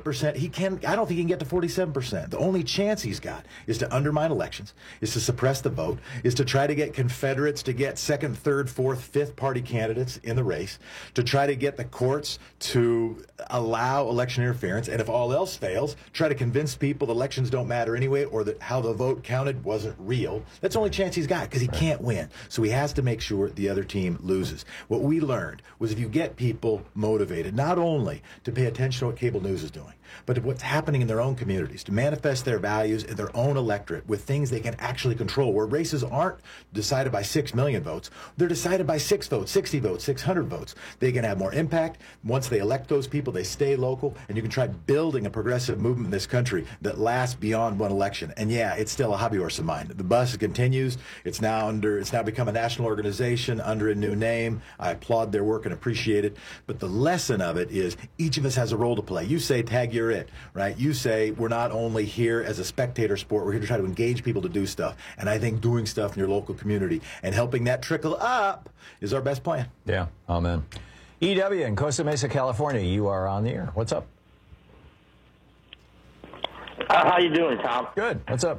48%. I don't think he can get to 47%. The only chance he's got is to undermine elections, is to suppress the vote, is to try to get Confederates to get second, third, fourth, fifth party candidates in the race, to try to get the courts to allow election interference, and if all else fails, try to convince people elections don't matter anyway, or that how the vote counted wasn't real. That's the only chance he's got, because he can't win. So he has to make sure the other team loses. What we learned was if you get people motivated, not only to pay attention to what cable news is doing, but to what's happening in their own communities, to manifest their values in their own electorate with things they can actually control, where races aren't decided by 6 million votes. They're decided by 6 votes, 60 votes, 600 votes. They can have more impact. Once they elect those people, they stay local, and you can try building a progressive movement in this country that lasts beyond one election. And yeah, it's still a hobby horse of mine. The bus continues. It's now become a national organization under a new name. I applaud their work and appreciate it. But the lesson of it is each of us has a role to play. You say, tag, you're it, right? You say, we're not only here as a spectator sport, we're here to try to engage people to do stuff. And I think doing stuff in your local community and helping that trickle up is our best plan. Yeah, amen. EW in Costa Mesa, California, you are on the air. What's up? How you doing, Tom? Good. What's up?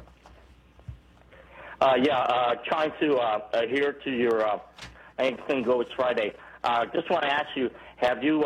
Trying to adhere to your Anything Goes Friday. Just want to ask you, have you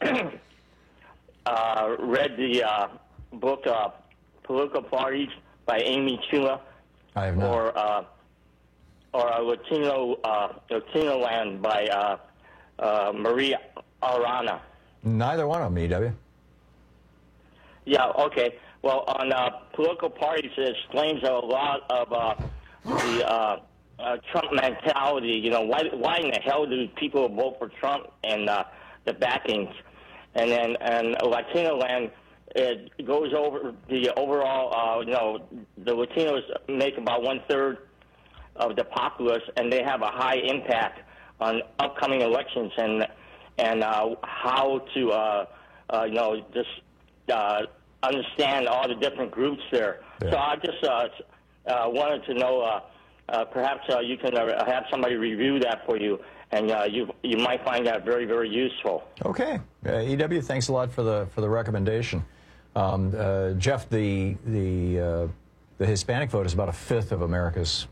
read the book Political Parties by Amy Chua? I have not. Or Latino Land by Maria Arana? Neither one of them, EW. Yeah, okay. Well, on political parties, it explains a lot of the Trump mentality. Why in the hell do people vote for Trump and the backings? And then Latino Land, it goes over the overall, the Latinos make about 1/3 of the populace, and they have a high impact on upcoming elections. And and how to, just understand all the different groups there. Yeah. So I just wanted to know, perhaps you can have somebody review that for you, and you might find that very, very useful. Okay, EW, thanks a lot for the recommendation. Jeff, the Hispanic vote is about a fifth of America's.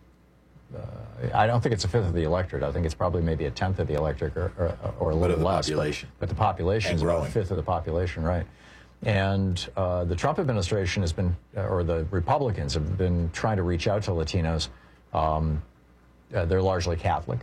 I don't think it's a fifth of the electorate. I think it's probably maybe a tenth of the electorate or a little less. Population. But the population is about a fifth of the population, right? And the Trump administration has been, or the Republicans have been trying to reach out to Latinos. They're largely Catholic.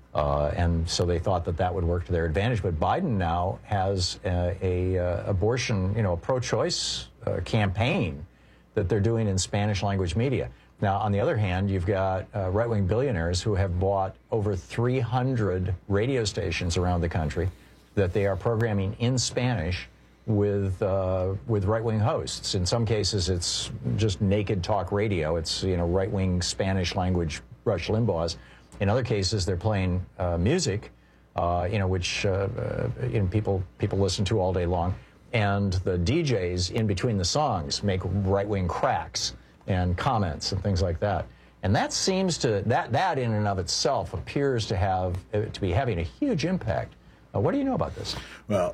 And so they thought that would work to their advantage. But Biden now has a abortion, a pro-choice campaign that they're doing in Spanish language media. Now, on the other hand, you've got right-wing billionaires who have bought over 300 radio stations around the country that they are programming in Spanish with right-wing hosts. In some cases, it's just naked talk radio. It's right-wing Spanish language Rush Limbaugh's. In other cases, they're playing music, which people listen to all day long, and the DJs in between the songs make right-wing cracks and comments and things like that. And that seems to that in and of itself appears to be having a huge impact. What do you know about this? Well,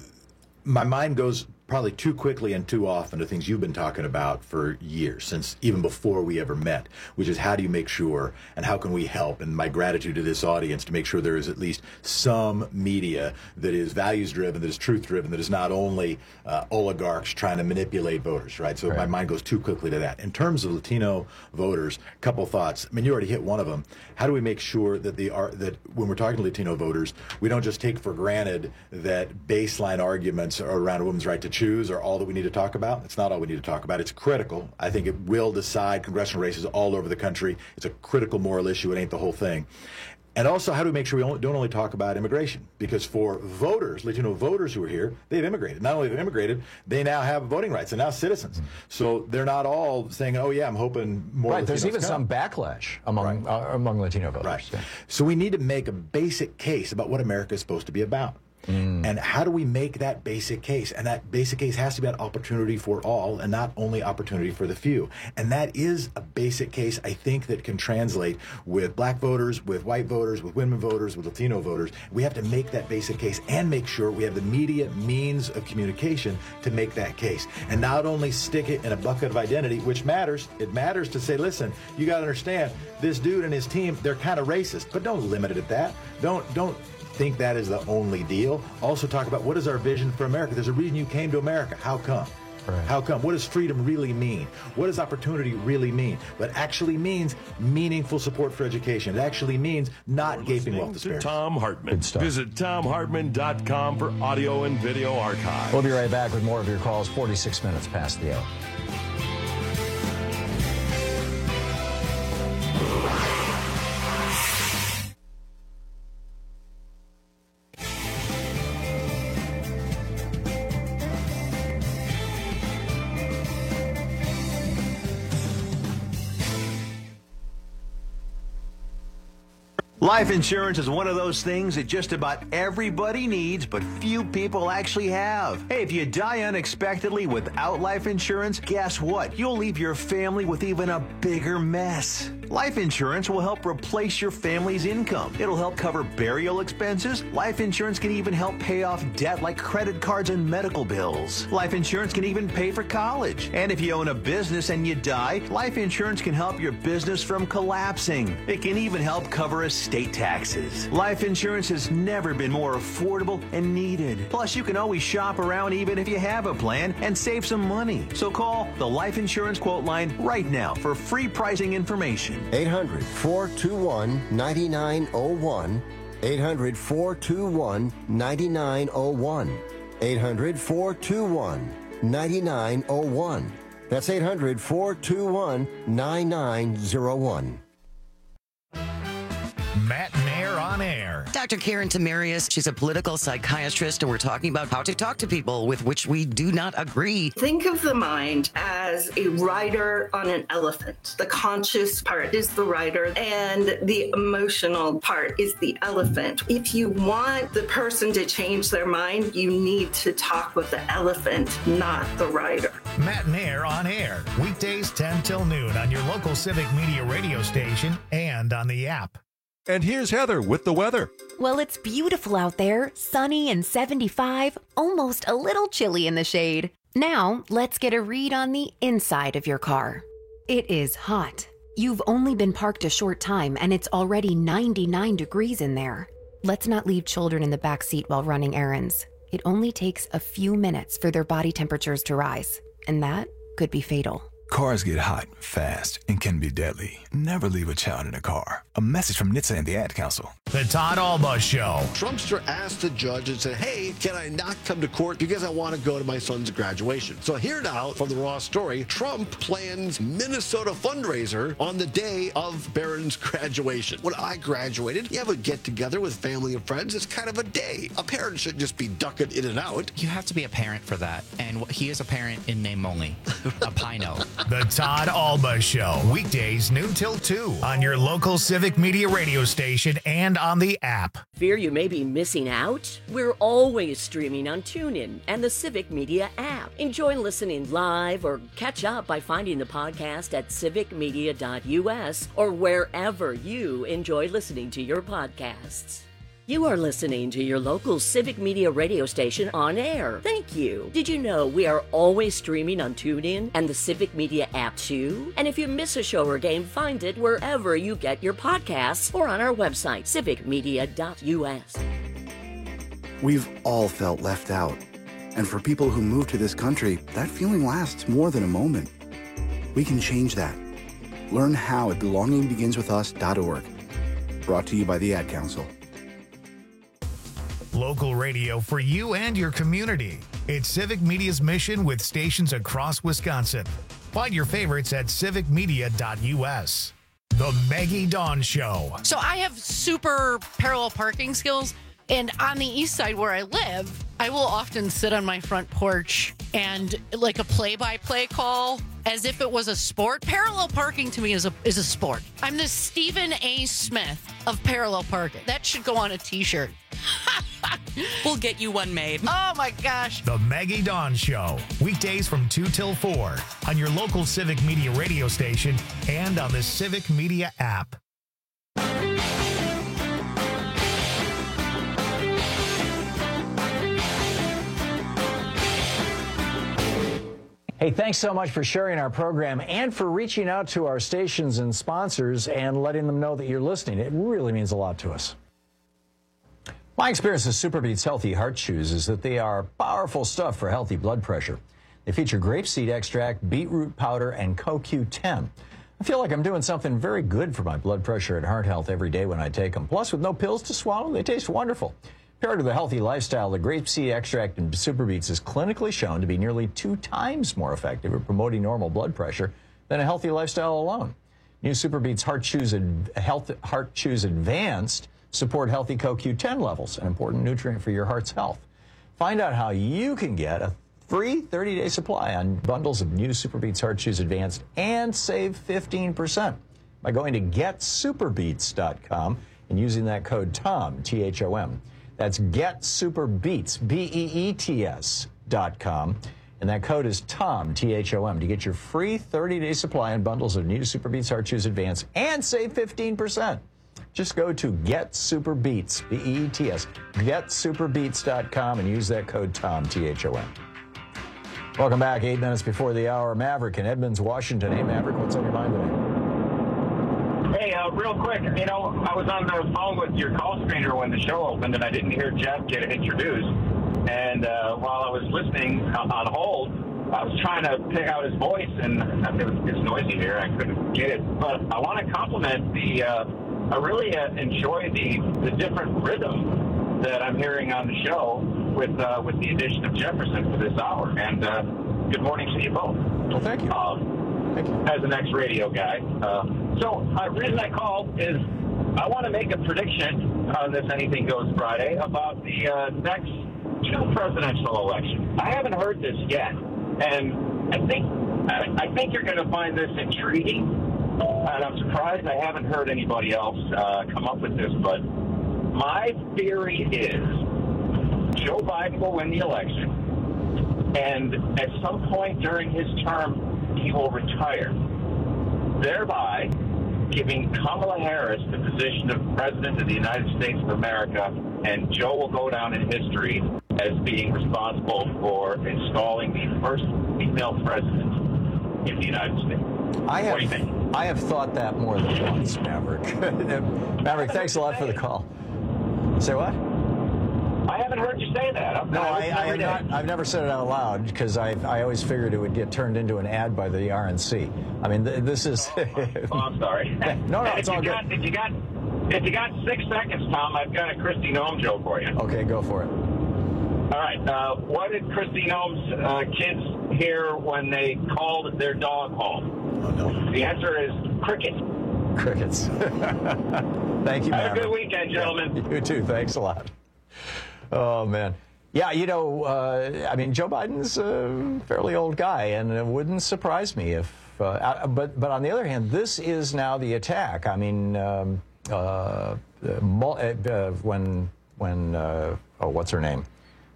my mind goes probably too quickly and too often to things you've been talking about for years, since even before we ever met, which is how do you make sure and how can we help? And my gratitude to this audience to make sure there is at least some media that is values-driven, that is truth-driven, that is not only oligarchs trying to manipulate voters, right? So my mind goes too quickly to that. In terms of Latino voters, a couple thoughts. I mean, you already hit one of them. How do we make sure that that when we're talking to Latino voters, we don't just take for granted that baseline arguments around a woman's right to choose are all that we need to talk about? It's not all we need to talk about. It's critical. I think it will decide congressional races all over the country. It's a critical moral issue. It ain't the whole thing. And also, how do we make sure we don't only talk about immigration? Because for voters, Latino voters who are here, they've immigrated. Not only have they immigrated, they now have voting rights. They're now citizens. So they're not all saying, oh, yeah, I'm hoping more Latinos there's even come. some backlash among Latino voters. Right. Yeah. So we need to make a basic case about what America is supposed to be about. And how do we make that basic case? And that basic case has to be an opportunity for all and not only opportunity for the few. And that is a basic case, I think, that can translate with black voters, with white voters, with women voters, with Latino voters. We have to make that basic case and make sure we have the media means of communication to make that case. And not only stick it in a bucket of identity, which matters. It matters to say, listen, you got to understand, this dude and his team, they're kind of racist. But don't limit it at that. Don't think that is the only deal. Also talk about what is our vision for America. There's a reason you came to America. How come? Right. How come? What does freedom really mean? What does opportunity really mean? What actually means meaningful support for education. It actually means not gaping wealth disparities. Tom Hartman. Visit TomHartman.com for audio and video archive. We'll be right back with more of your calls, 46 minutes past the hour. Life insurance is one of those things that just about everybody needs, but few people actually have. Hey, if you die unexpectedly without life insurance, guess what? You'll leave your family with even a bigger mess. Life insurance will help replace your family's income. It'll help cover burial expenses. Life insurance can even help pay off debt like credit cards and medical bills. Life insurance can even pay for college. And if you own a business and you die, life insurance can help your business from collapsing. It can even help cover estate taxes. Life insurance has never been more affordable and needed. Plus, you can always shop around even if you have a plan and save some money. So call the Life Insurance Quote Line right now for free pricing information. 800-421-9901. 800-421-9901. 800-421-9901. That's 800-421-9901. Matt and Air on Air. Dr. Karen Tamarius, she's a political psychiatrist, and we're talking about how to talk to people with which we do not agree. Think of the mind as a rider on an elephant. The conscious part is the rider, and the emotional part is the elephant. If you want the person to change their mind, you need to talk with the elephant, not the rider. Matt and Air on air, weekdays 10 till noon on your local Civic Media radio station and on the app. And here's Heather with the weather. Well, it's beautiful out there, sunny and 75, almost a little chilly in the shade. Now, let's get a read on the inside of your car. It is hot. You've only been parked a short time and it's already 99 degrees in there. Let's not leave children in the back seat while running errands. It only takes a few minutes for their body temperatures to rise, and that could be fatal. Cars get hot, fast, and can be deadly. Never leave a child in a car. A message from NHTSA and the Ad Council. The Todd Alba Show. Trumpster asked the judge and said, hey, can I not come to court because I want to go to my son's graduation? So here now from the Raw story, Trump plans Minnesota fundraiser on the day of Barron's graduation. When I graduated, you have a get-together with family and friends. It's kind of a day. A parent shouldn't just be ducking in and out. You have to be a parent for that. And he is a parent in name only. A Pino. The Todd Alba Show. Weekdays noon till 2 on your local Civic Media radio station and on the app. Fear you may be missing out? We're always streaming on TuneIn and the Civic Media app. Enjoy listening live or catch up by finding the podcast at civicmedia.us or wherever you enjoy listening to your podcasts. You are listening to your local Civic Media radio station on air. Thank you. Did you know we are always streaming on TuneIn and the Civic Media app too? And if you miss a show or game, find it wherever you get your podcasts or on our website, civicmedia.us. We've all felt left out. And for people who move to this country, that feeling lasts more than a moment. We can change that. Learn how at belongingbeginswithus.org. Brought to you by the Ad Council. Local radio for you and your community. It's Civic Media's mission with stations across Wisconsin. Find your favorites at civicmedia.us. The Maggie Dawn Show. So I have super parallel parking skills, and on the east side where I live, I will often sit on my front porch and like a play-by-play call as if it was a sport. Parallel parking to me is a sport. I'm the Stephen A. Smith of parallel parking. That should go on a t-shirt. We'll get you one made. Oh my gosh. The Maggie Dawn Show. Weekdays from 2 till 4 on your local Civic Media radio station and on the Civic Media app. Hey, thanks so much for sharing our program and for reaching out to our stations and sponsors and letting them know that you're listening. It really means a lot to us. My experience with SuperBeets Healthy Heart Chews is that they are powerful stuff for healthy blood pressure. They feature grapeseed extract, beetroot powder, and CoQ10. I feel like I'm doing something very good for my blood pressure and heart health every day when I take them. Plus, with no pills to swallow, they taste wonderful. Paired with a healthy lifestyle, the grapeseed extract in SuperBeets is clinically shown to be nearly 2 times more effective at promoting normal blood pressure than a healthy lifestyle alone. New SuperBeets Heart Chews Advanced support healthy CoQ10 levels, an important nutrient for your heart's health. Find out how you can get a free 30-day supply on bundles of new SuperBeets Heart Chews Advanced and save 15% by going to getsuperbeets.com and using that code TOM, T-H-O-M. That's getsuperbeets, BEETS.com. And that code is TOM, T-H-O-M, to get your free 30-day supply on bundles of new SuperBeets Heart Chews Advanced and save 15%. Just go to GetSuperBeets, B-E-E-T-S, GetSuperBeets.com and use that code TOM, T-H-O-M. Welcome back, 8 minutes before the hour. Maverick in Edmonds, Washington. Hey, Maverick, what's on your mind today? Hey, real quick, you know, I was on the phone with your call screener when the show opened, and I didn't hear Jeff get introduced. And while I was listening on hold, I was trying to pick out his voice, and it's noisy here. I couldn't get it. But I want to compliment I really enjoy the different rhythm that I'm hearing on the show with the addition of Jefferson for this hour. And good morning to you both. Well, thank you. As an ex-radio guy. So the reason I called is I want to make a prediction on this Anything Goes Friday about the next 2 presidential elections. I haven't heard this yet, and I think you're going to find this intriguing, and I'm surprised I haven't heard anybody else come up with this, but my theory is Joe Biden will win the election, and at some point during his term, he will retire, thereby giving Kamala Harris the position of President of the United States of America, and Joe will go down in history as being responsible for installing the first female president in the United States. What do you think? I have thought that more than once, Maverick. Maverick, thanks a lot for the call. Say what? I haven't heard you say that. No, I've never said it out loud because I always figured it would get turned into an ad by the RNC. I mean, this is... I'm sorry. No, it's all good. If you got 6 seconds, Tom, I've got a Kristi Noem joke for you. Okay, go for it. All right. What did Kristi Noem's kids hear when they called their dog home? Oh, no. The answer is cricket. Crickets. Thank you, Have Maverick. a good weekend, gentlemen. You too. Thanks a lot. Oh, man. Yeah, you know, I mean, Joe Biden's a fairly old guy, and it wouldn't surprise me if... but on the other hand, this is now the attack. I mean, what's her name?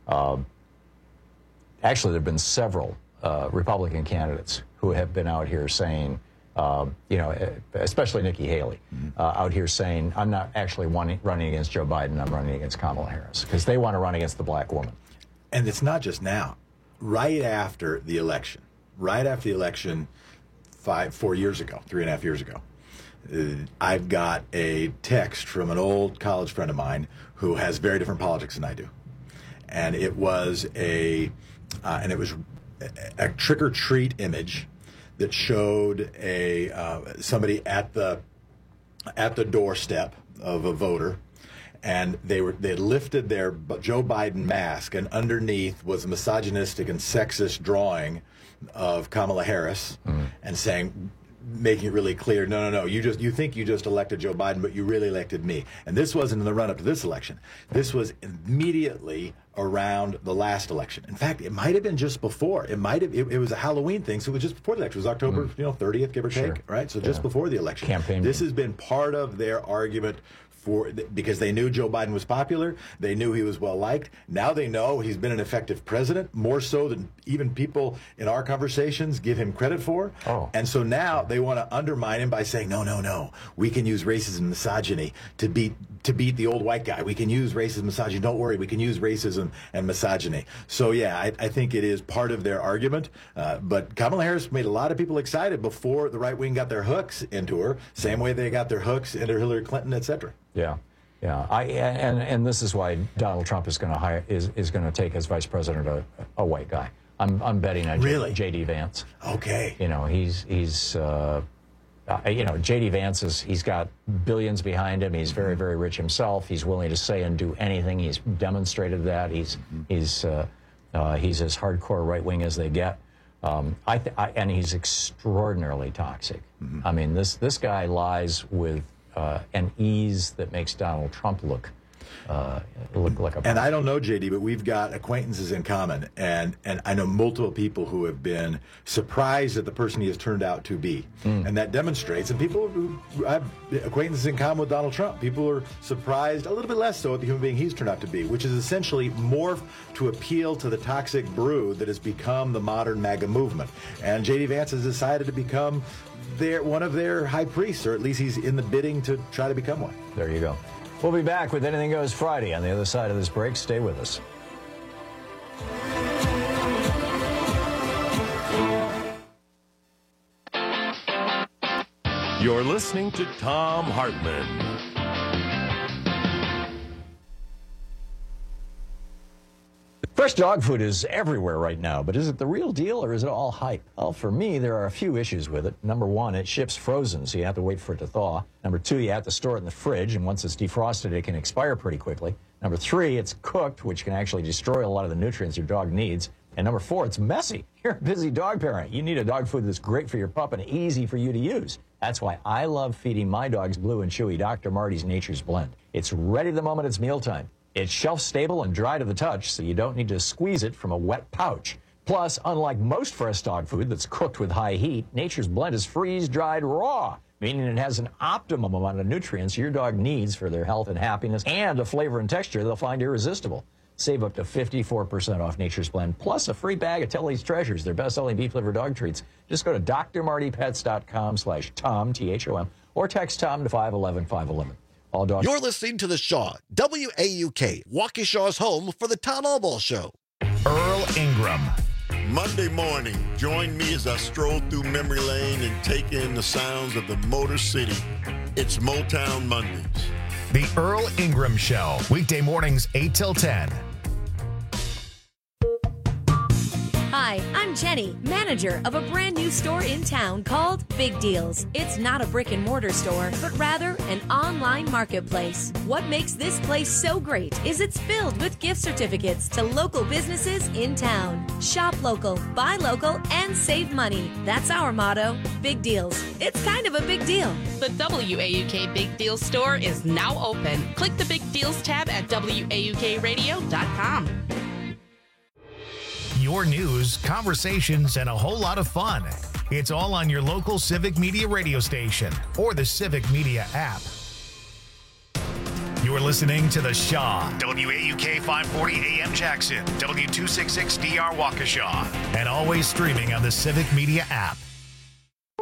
Actually, there have been several Republican candidates who have been out here saying, you know, especially Nikki Haley, out here saying, I'm not actually running against Joe Biden, I'm running against Kamala Harris, because they want to run against the black woman. And it's not just now. Right after the election, 4 years ago, 3.5 years ago, I've got a text from an old college friend of mine who has very different politics than I do. And it was a trick or treat image that showed somebody at the doorstep of a voter, and they lifted their Joe Biden mask, and underneath was a misogynistic and sexist drawing of Kamala Harris, and saying, making it really clear, no, you think you just elected Joe Biden, but you really elected me. And this wasn't in the run-up to this election. This was immediately around the last election. In fact, it might have been just before. It was a Halloween thing, so it was just before the election. It was October 30th, give or take, right? So just before the election. Campaign. This has been part of their argument because they knew Joe Biden was popular. They knew he was well-liked. Now they know he's been an effective president, more so than even people in our conversations give him credit for. Oh. And so now they want to undermine him by saying, no, we can use racism and misogyny to beat the old white guy. We can use racism and misogyny. Don't worry, we can use racism and misogyny. So, yeah, I think it is part of their argument. But Kamala Harris made a lot of people excited before the right wing got their hooks into her, same way they got their hooks into Hillary Clinton, et cetera. Yeah. And this is why Donald Trump is going to take as vice president a white guy. I'm betting on J.D. Vance. Okay. You know, J.D. Vance he's got billions behind him. He's very, very rich himself. He's willing to say and do anything. He's demonstrated that. He's as hardcore right wing as they get. And he's extraordinarily toxic. I mean, this guy lies with an ease that makes Donald Trump look like a... And I don't know, JD, but we've got acquaintances in common, and I know multiple people who have been surprised at the person he has turned out to be. And that demonstrates, and people who have acquaintances in common with Donald Trump, people are surprised a little bit less so at the human being he's turned out to be, which is essentially morphed to appeal to the toxic brood that has become the modern MAGA movement. And JD Vance has decided to become one of their high priests, or at least he's in the bidding to try to become one. There you go. We'll be back with Anything Goes Friday on the other side of this break. Stay with us. You're listening to Thom Hartmann. Fresh dog food is everywhere right now, but is it the real deal or is it all hype? Well, for me, there are a few issues with it. Number one, it ships frozen, so you have to wait for it to thaw. Number two, you have to store it in the fridge, and once it's defrosted, it can expire pretty quickly. Number three, it's cooked, which can actually destroy a lot of the nutrients your dog needs. And number 4, it's messy. You're a busy dog parent. You need a dog food that's great for your pup and easy for you to use. That's why I love feeding my dogs Blue and Chewy Dr. Marty's Nature's Blend. It's ready the moment it's mealtime. It's shelf-stable and dry to the touch, so you don't need to squeeze it from a wet pouch. Plus, unlike most fresh dog food that's cooked with high heat, Nature's Blend is freeze-dried raw, meaning it has an optimum amount of nutrients your dog needs for their health and happiness, and a flavor and texture they'll find irresistible. Save up to 54% off Nature's Blend, plus a free bag of Tilly's Treasures, their best-selling beef liver dog treats. Just go to drmartypets.com/Tom, T-H-O-M, or text Tom to 511-511. All dogs. You're listening to The Shaw, WAUK, Waukesha's home for the Town Hall Ball Show. Earl Ingram. Monday morning, join me as I stroll through memory lane and take in the sounds of the Motor City. It's Motown Mondays. The Earl Ingram Show, weekday mornings 8 till 10. Hi, I'm Jenny, manager of a brand new store in town called Big Deals. It's not a brick and mortar store, but rather an online marketplace. What makes this place so great is it's filled with gift certificates to local businesses in town. Shop local, buy local, and save money. That's our motto, Big Deals. It's kind of a big deal. The WAUK Big Deals store is now open. Click the Big Deals tab at WAUKradio.com. Your news, conversations, and a whole lot of fun. It's all on your local Civic Media radio station or the Civic Media app. You're listening to The Shaw, WAUK 540 AM Jackson, W266DR Waukesha, and always streaming on the Civic Media app.